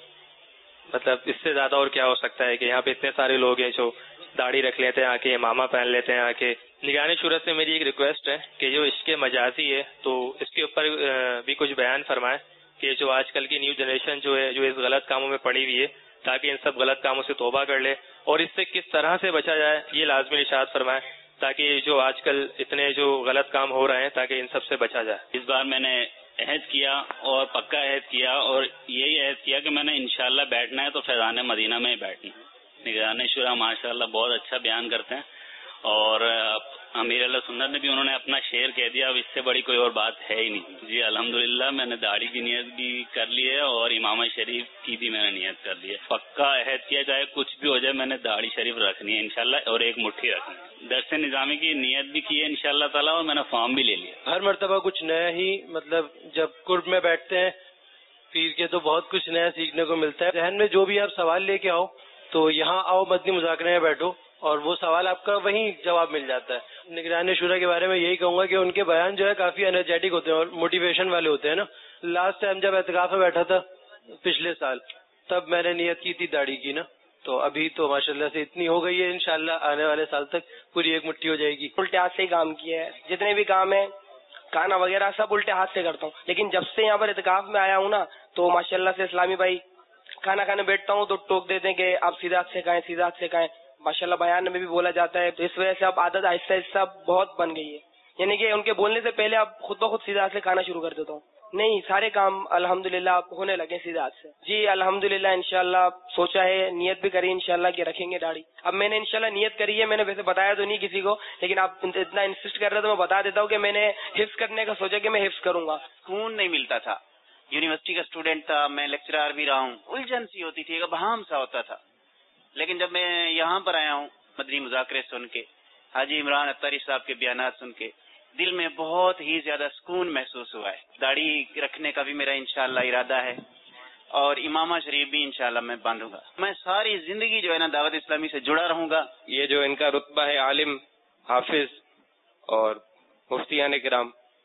मतलब इससे ज्यादा और क्या हो सकता है कि यहाँ पे इतने सारे लोग हैं जो दाढ़ी रख लेते हैं आके, इमामा पहन लेते हैं आके। निगरानी शूरा से मेरी एक रिक्वेस्ट है कि जो इश्क़ मजाजी है, तो इसके ऊपर भी कुछ बयान फरमाए कि जो आजकल की न्यू जनरेशन जो है, जो इस गलत कामों में पड़ी हुई है, ताकि इन सब गलत कामों से तौबा कर ले और इससे किस तरह से बचा जाए, ये लाजमी इरशाद फरमाए, ताकि जो आजकल इतने जो गलत काम हो रहे हैं, ताकि इन सब से बचा जाए। इस बार मैंने अहद किया और पक्का अहद किया, और यही अहद किया कि मैंने इंशाल्लाह बैठना है तो फैज़ान मदीना में ही बैठना है। निगरानी शुरा माशाल्लाह बहुत अच्छा बयान करते हैं, और अमीर अहले सुन्नत ने भी उन्होंने अपना शेर कह दिया, अब इससे बड़ी कोई और बात है ही नहीं। जी अल्हम्दुलिल्लाह, मैंने दाढ़ी की नियत भी कर ली है और इमाम शरीफ की भी मैंने नियत कर ली है। पक्का अहद किया, चाहे कुछ भी हो जाए, मैंने दाढ़ी शरीफ रखनी है इंशाल्लाह, और एक मुट्ठी रखनी है। दरस निज़ामी की नियत भी की है इंशाल्लाह ताला, और मैंने फॉर्म भी ले लिया। हर मर्तबा कुछ नया ही, मतलब जब कुर्ब में बैठते हैं पीर के, तो बहुत कुछ नया सीखने को मिलता है। जहन में जो भी आप सवाल लेके आओ, तो यहाँ आओ, मदनी मुज़ाकरे में बैठो, और वो सवाल आपका वहीं जवाब मिल जाता है। निगरानी शुरा के बारे में यही कहूंगा कि उनके बयान जो है काफी एनर्जेटिक होते हैं और मोटिवेशन वाले होते हैं ना। लास्ट टाइम जब एतकाफ में बैठा था पिछले साल, तब मैंने नियत की थी दाढ़ी की ना, तो अभी तो माशाल्लाह से इतनी हो गई है, इंशाल्लाह आने वाले साल तक पूरी एक मुट्ठी हो जाएगी। उल्टे हाथ से ही काम किया है, जितने भी काम है کھانا وغیرہ سب الٹے ہاتھ سے کرتا ہوں. لیکن جب سے یہاں پر اعتکاف میں آیا ہوں نا تو ماشاءاللہ سے اسلامی بھائی کھانا کھانے بیٹھتا ہوں تو ٹوک دیتے ہیں کہ آپ سیدھے ہاتھ سے کھائیں, سیدھے ہاتھ سے کھائیں. ماشاءاللہ بیان میں بھی بولا جاتا ہے, تو اس وجہ سے اب عادت آہستہ آہستہ بہت بن گئی ہے. یعنی کہ ان کے بولنے سے پہلے اب خود بخود سیدھے ہاتھ سے کھانا شروع کر دیتا ہوں. نہیں, سارے کام الحمدللہ ہونے لگے سیدھے ہاتھ سے. جی الحمدللہ انشاءاللہ سوچا ہے, نیت بھی کری انشاءاللہ کہ رکھیں گے داڑھی. اب میں نے انشاءاللہ نیت کری ہے, میں نے ویسے بتایا تو نہیں کسی کو, لیکن آپ اتنا انسسٹ کر رہے تو میں بتا دیتا ہوں کہ میں نے حفظ کرنے کا سوچا کہ میں حفظ کروں گا. سکون نہیں ملتا تھا, یونیورسٹی کا اسٹوڈنٹ تھا, میں لیکچرار بھی رہا ہوں, الجھن سی ہوتی تھی, ایک بہام سا ہوتا تھا. لیکن جب میں یہاں پر آیا ہوں مدنی مذاکرے سن کے, حاجی عمران اتاری صاحب کے بیانات سن کے, دل میں بہت ہی زیادہ سکون محسوس ہوا ہے. داڑھی رکھنے کا بھی میرا انشاءاللہ ارادہ ہے, اور امامہ شریف بھی انشاءاللہ میں باندھوں گا. میں ساری زندگی جو ہے نا دعوت اسلامی سے جڑا رہوں گا. یہ جو ان کا رتبہ ہے عالم, حافظ اور مفتیان کرام,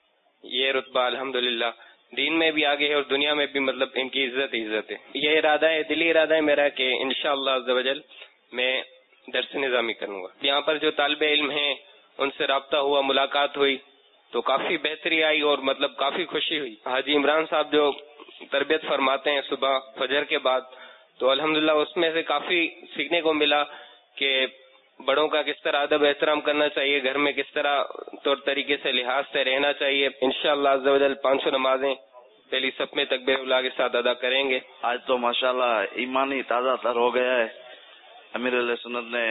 یہ رتبہ الحمدللہ دین میں بھی آگے ہے اور دنیا میں بھی, مطلب ان کی عزت ہے. یہ ارادہ ہے, دلی ارادہ ہے میرا کہ انشاءاللہ عز و جل میں درس نظامی کروں گا. یہاں پر جو طالب علم ہیں ان سے رابطہ ہوا, ملاقات ہوئی تو کافی بہتری آئی اور مطلب کافی خوشی ہوئی. حاجی عمران صاحب جو تربیت فرماتے ہیں صبح فجر کے بعد, تو الحمدللہ اس میں سے کافی سیکھنے کو ملا کہ بڑوں کا کس طرح ادب احترام کرنا چاہیے, گھر میں کس طرح طور طریقے سے لحاظ سے رہنا چاہیے. انشاءاللہ عز و جل 500 نمازیں پہلی صف میں تکبیر اللہ کے ساتھ ادا کریں گے. آج تو ماشاءاللہ ایمانی تازہ تر ہو گیا ہے. امیر علیہ سنت نے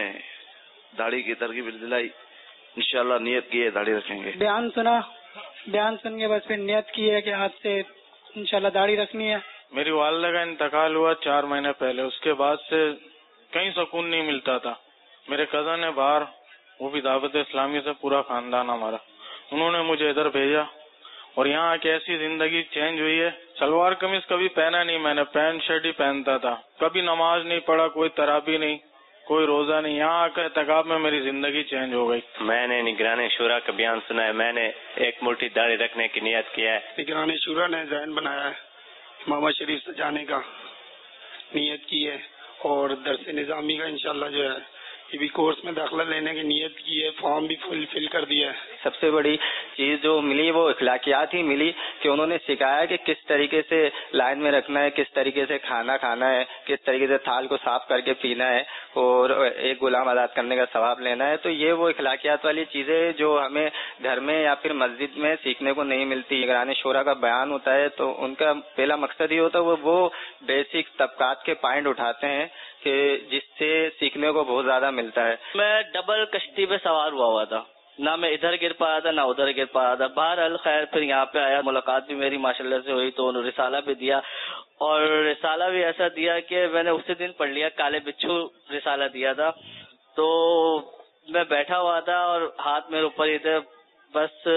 داڑھی کی ترغیب دلائی, انشاءاللہ نیت کی ہے داڑھی رکھیں گے. بیان سنا, بیان سن کے بس پھر نیت کی ہے کہ آج سے انشاءاللہ داڑھی رکھنی ہے. میری والدہ کا انتقال ہوا 4 مہینے پہلے, اس کے بعد سے کہیں سکون نہیں ملتا تھا. میرے کزن ہے باہر, وہ بھی دعوت اسلامی سے, پورا خاندان ہمارا, انہوں نے مجھے ادھر بھیجا اور یہاں آ کے ایسی زندگی چینج ہوئی ہے. شلوار قمیض کبھی پہنا نہیں میں نے, پینٹ شرٹ ہی پہنتا تھا. کبھی نماز نہیں پڑھا, کوئی تراویح نہیں, کوئی روزہ نہیں. یہاں آ کر اعتکاف میں میری زندگی چینج ہو گئی. میں نے نگران شورا کا بیان سنا ہے, میں نے ایک مٹھی داڑھی رکھنے کی نیت کیا ہے. نگران شورا نے ذہن بنایا ہے, امامہ شریف سے جانے کا نیت کی ہے, اور درس نظامی کا انشاءاللہ جو ہے یہ بھی کورس میں داخلہ لینے کی نیت کی ہے, فارم بھی فل کر دیا ہے. سب سے بڑی چیز جو ملی وہ اخلاقیات ہی ملی کہ انہوں نے سکھایا کہ کس طریقے سے لائن میں رکھنا ہے, کس طریقے سے کھانا کھانا ہے, کس طریقے سے تھال کو صاف کر کے پینا ہے, اور ایک غلام آزاد کرنے کا ثواب لینا ہے. تو یہ وہ اخلاقیات والی چیزیں جو ہمیں گھر میں یا پھر مسجد میں سیکھنے کو نہیں ملتی. نگران شورا کا بیان ہوتا ہے تو ان کا پہلا مقصد یہ ہوتا ہے وہ بیسک طبقات کے پوائنٹ اٹھاتے ہیں کہ جس سے سیکھنے کو بہت زیادہ ملتا ہے. میں ڈبل کشتی پہ سوار ہوا تھا, نہ میں ادھر گر پایا تھا نہ ادھر گر پایا تھا. بہرحال خیر پھر یہاں پہ آیا, ملاقات بھی میری ماشاءاللہ سے ہوئی, تو رسالہ بھی دیا, اور رسالہ بھی ایسا دیا کہ میں نے اسی دن پڑھ لیا. کالے بچھو رسالہ دیا تھا, تو میں بیٹھا ہوا تھا اور ہاتھ میرے اوپر ہی تھے, بس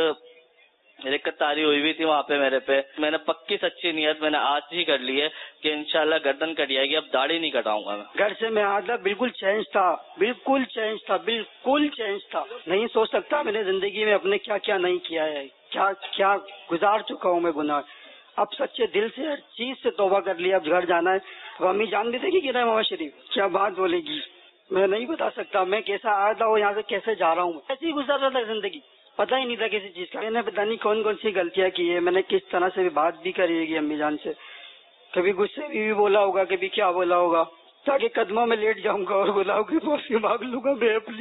دقت تاری ہوئی ہوئی تھی وہاں پہ میرے پہ. میں نے پکی سچی نیت میں نے آج ہی کر لی ہے کہ انشاءاللہ گردن کٹ جائے گی, اب داڑھی نہیں کٹاؤں گا میں. گھر سے میں آتا بالکل چینج تھا, بالکل چینج تھا, بالکل چینج تھا. نہیں سوچ سکتا میں نے زندگی میں اپنے کیا کیا نہیں کیا ہے, کیا کیا گزار چکا ہوں میں گناہ. اب سچے دل سے ہر چیز سے توبہ کر لیا. اب گھر جانا ہے, اب امی جان بھی دے گی کہ نہیں ماما شریف کیا بات بولے گی, میں نہیں بتا سکتا میں کیسا آیا تھا اور یہاں سے کیسے جا رہا ہوں. ایسے ہی گزر رہا تھا زندگی, پتہ ہی نہیں تھا کسی چیز کا. میں نے پتہ نہیں کون کون سی غلطیاں کی ہے, میں نے کس طرح سے بھی بات بھی کری ہے امی جان سے, کبھی غصے بھی بولا ہوگا, کبھی کیا بولا ہوگا, تاکہ قدموں میں لیٹ جاؤں گا اور بلاؤ کہ معافی مانگ لوں گا میں اپنی.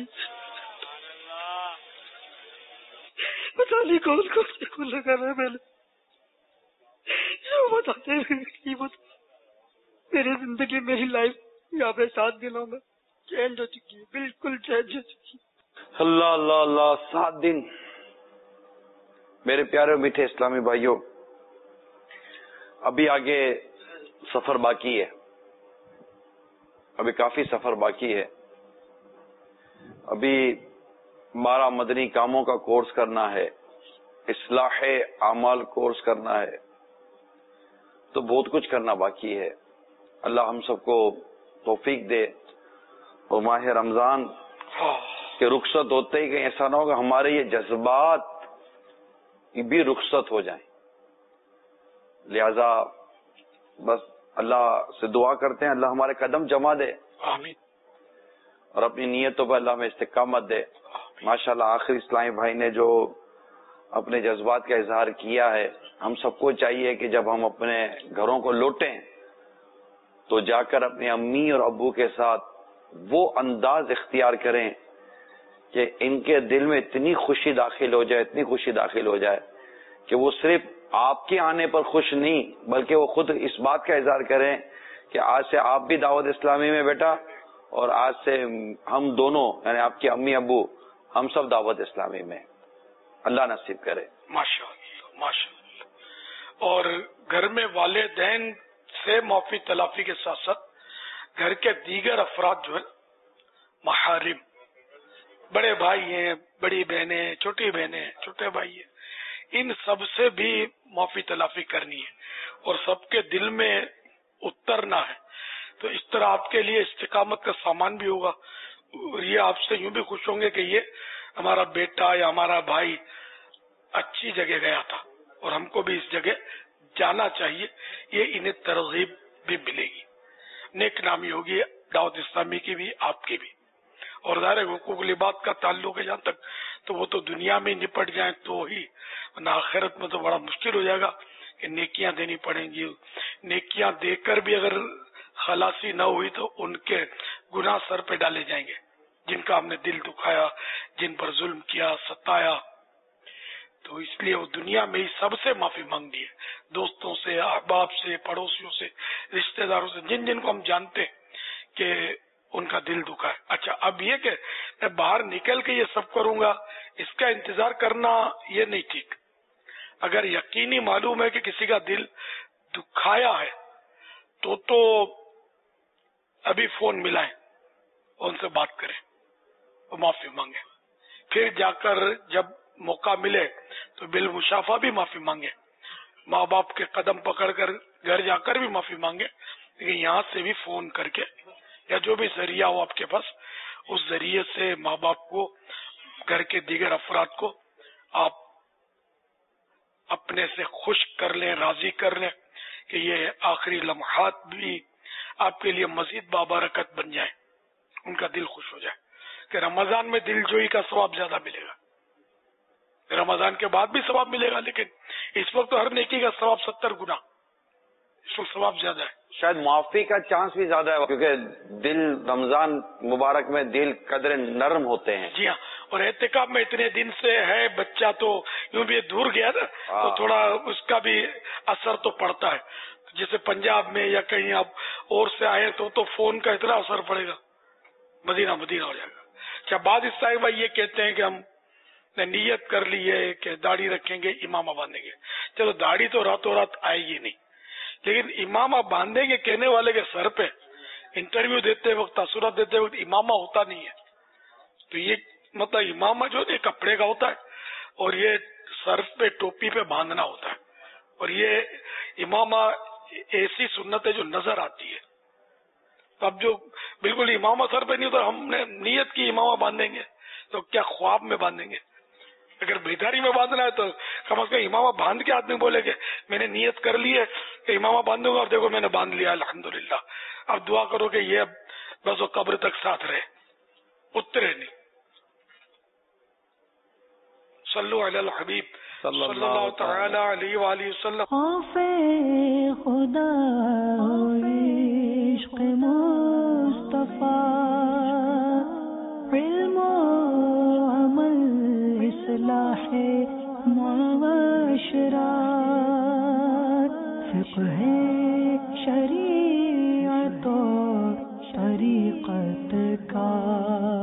پتہ نہیں کون کون سے کو لگا رہا ہے. میں نے بتاتے میری زندگی میری لائف یہاں پہ 7 دنوں میں چینج ہو چکی ہے, بالکل چینج ہو چکی ہے. اللہ اللہ اللہ 7 دن. میرے پیارے میٹھے اسلامی بھائیوں, ابھی آگے سفر باقی ہے, ابھی کافی سفر باقی ہے. ابھی 12 مدنی کاموں کا کورس کرنا ہے, اصلاح اعمال کورس کرنا ہے, تو بہت کچھ کرنا باقی ہے. اللہ ہم سب کو توفیق دے, اور ماہ رمضان کہ رخصت ہوتے ہی کہیں ایسا نہ ہوگا ہمارے یہ جذبات بھی رخصت ہو جائیں. لہذا بس اللہ سے دعا کرتے ہیں اللہ ہمارے قدم جما دے, آمین, اور اپنی نیتوں پر اللہ میں استقامت دے. ماشاءاللہ آخری اسلامی بھائی نے جو اپنے جذبات کا اظہار کیا ہے. ہم سب کو چاہیے کہ جب ہم اپنے گھروں کو لوٹیں تو جا کر اپنے امی اور ابو کے ساتھ وہ انداز اختیار کریں کہ ان کے دل میں اتنی خوشی داخل ہو جائے، اتنی خوشی داخل ہو جائے کہ وہ صرف آپ کے آنے پر خوش نہیں بلکہ وہ خود اس بات کا اظہار کریں کہ آج سے آپ بھی دعوت اسلامی میں بیٹا اور آج سے ہم دونوں یعنی آپ کے امی ابو ہم سب دعوت اسلامی میں. اللہ نصیب کرے. ماشاءاللہ ماشاءاللہ. اور گھر میں والدین سے معافی تلافی کے ساتھ ساتھ گھر کے دیگر افراد جو ہے محارم، بڑے بھائی ہیں، بڑی بہنیں، چھوٹی بہنیں، چھوٹے بھائی ہیں، ان سب سے بھی معافی تلافی کرنی ہے اور سب کے دل میں اترنا ہے. تو اس طرح آپ کے لیے استقامت کا سامان بھی ہوگا اور یہ آپ سے یوں بھی خوش ہوں گے کہ یہ ہمارا بیٹا یا ہمارا بھائی اچھی جگہ گیا تھا اور ہم کو بھی اس جگہ جانا چاہیے. یہ انہیں ترغیب بھی ملے گی، نیک نامی ہوگی دعوت اسلامی کی بھی آپ کی بھی. اور ظاہر حقوق العباد کا تعلق ہے جہاں تک تو وہ تو دنیا میں نپٹ جائیں تو ہی، ورنہ آخرت میں تو بڑا مشکل ہو جائے گا کہ نیکیاں دینی پڑیں گی. نیکیاں دے کر بھی اگر خلاصی نہ ہوئی تو ان کے گناہ سر پہ ڈالے جائیں گے جن کا ہم نے دل دکھایا، جن پر ظلم کیا، ستایا. تو اس لیے وہ دنیا میں ہی سب سے معافی مانگنی ہے، دوستوں سے، احباب سے، پڑوسیوں سے، رشتہ داروں سے، جن جن کو ہم جانتے کہ ان کا دل دکھا ہے. اچھا اب یہ کہ میں باہر نکل کے یہ سب کروں گا، اس کا انتظار کرنا یہ نہیں ٹھیک. اگر یقینی معلوم ہے کہ کسی کا دل دکھایا ہے تو ابھی فون ملائیں اور ان سے بات کریں اور معافی مانگیں. پھر جا کر جب موقع ملے تو بالمشافہ بھی معافی مانگے، ماں باپ کے قدم پکڑ کر گھر جا کر بھی معافی مانگے، لیکن یہاں سے بھی فون کر کے یا جو بھی ذریعہ ہو آپ کے پاس اس ذریعے سے ماں باپ کو، گھر کے دیگر افراد کو آپ اپنے سے خوش کر لیں، راضی کر لیں کہ یہ آخری لمحات بھی آپ کے لیے مزید بابرکت بن جائیں، ان کا دل خوش ہو جائے کہ رمضان میں دل جوئی کا ثواب زیادہ ملے گا. رمضان کے بعد بھی ثواب ملے گا لیکن اس وقت تو ہر نیکی کا ثواب 70 گنا، اس وقت ثواب زیادہ ہے. شاید معافی کا چانس بھی زیادہ ہے کیونکہ دل رمضان مبارک میں دل قدر نرم ہوتے ہیں. جی ہاں، اور اعتکاف میں اتنے دن سے ہے بچہ تو یوں بھی دور گیا نا تو تھوڑا اس کا بھی اثر تو پڑتا ہے. جیسے پنجاب میں یا کہیں آپ اور سے آئے تو فون کا اتنا اثر پڑے گا، مدینہ مدینہ ہو جائے گا. کیا بعد اس صاحب بھائی یہ کہتے ہیں کہ ہم نے نیت کر لی ہے کہ داڑھی رکھیں گے، امامہ باندھیں گے. چلو داڑھی تو راتوں رات آئے گی نہیں، لیکن امامہ باندھیں گے کہنے والے کے سر پہ انٹرویو دیتے وقت، تاثرات دیتے وقت امامہ ہوتا نہیں ہے. تو یہ مطلب امامہ جو ہے کپڑے کا ہوتا ہے اور یہ سر پہ ٹوپی پہ باندھنا ہوتا ہے. اور یہ امامہ ایسی سنت ہے جو نظر آتی ہے. اب جو بالکل امامہ سر پہ نہیں ہوتا، ہم نے نیت کی امامہ باندھیں گے تو کیا خواب میں باندھیں گے؟ اگر بیداری میں باندھنا ہے تو کم از کم امامہ باندھ کے آدمی بولے کہ میں نے نیت کر لی ہے کہ امامہ باندھوں گا اور دیکھو میں نے باندھ لیا الحمدللہ. اب دعا کرو کہ یہ بس وہ قبر تک ساتھ رہے، اترے نہیں. صلو علی الحبیب صلی اللہ تعالی علیہ وآلہ وسلم. خوف خدا عشق مصطفیٰ، علم و عمل اصلاح معاشرہ، فقہ شریعت و طریقت کا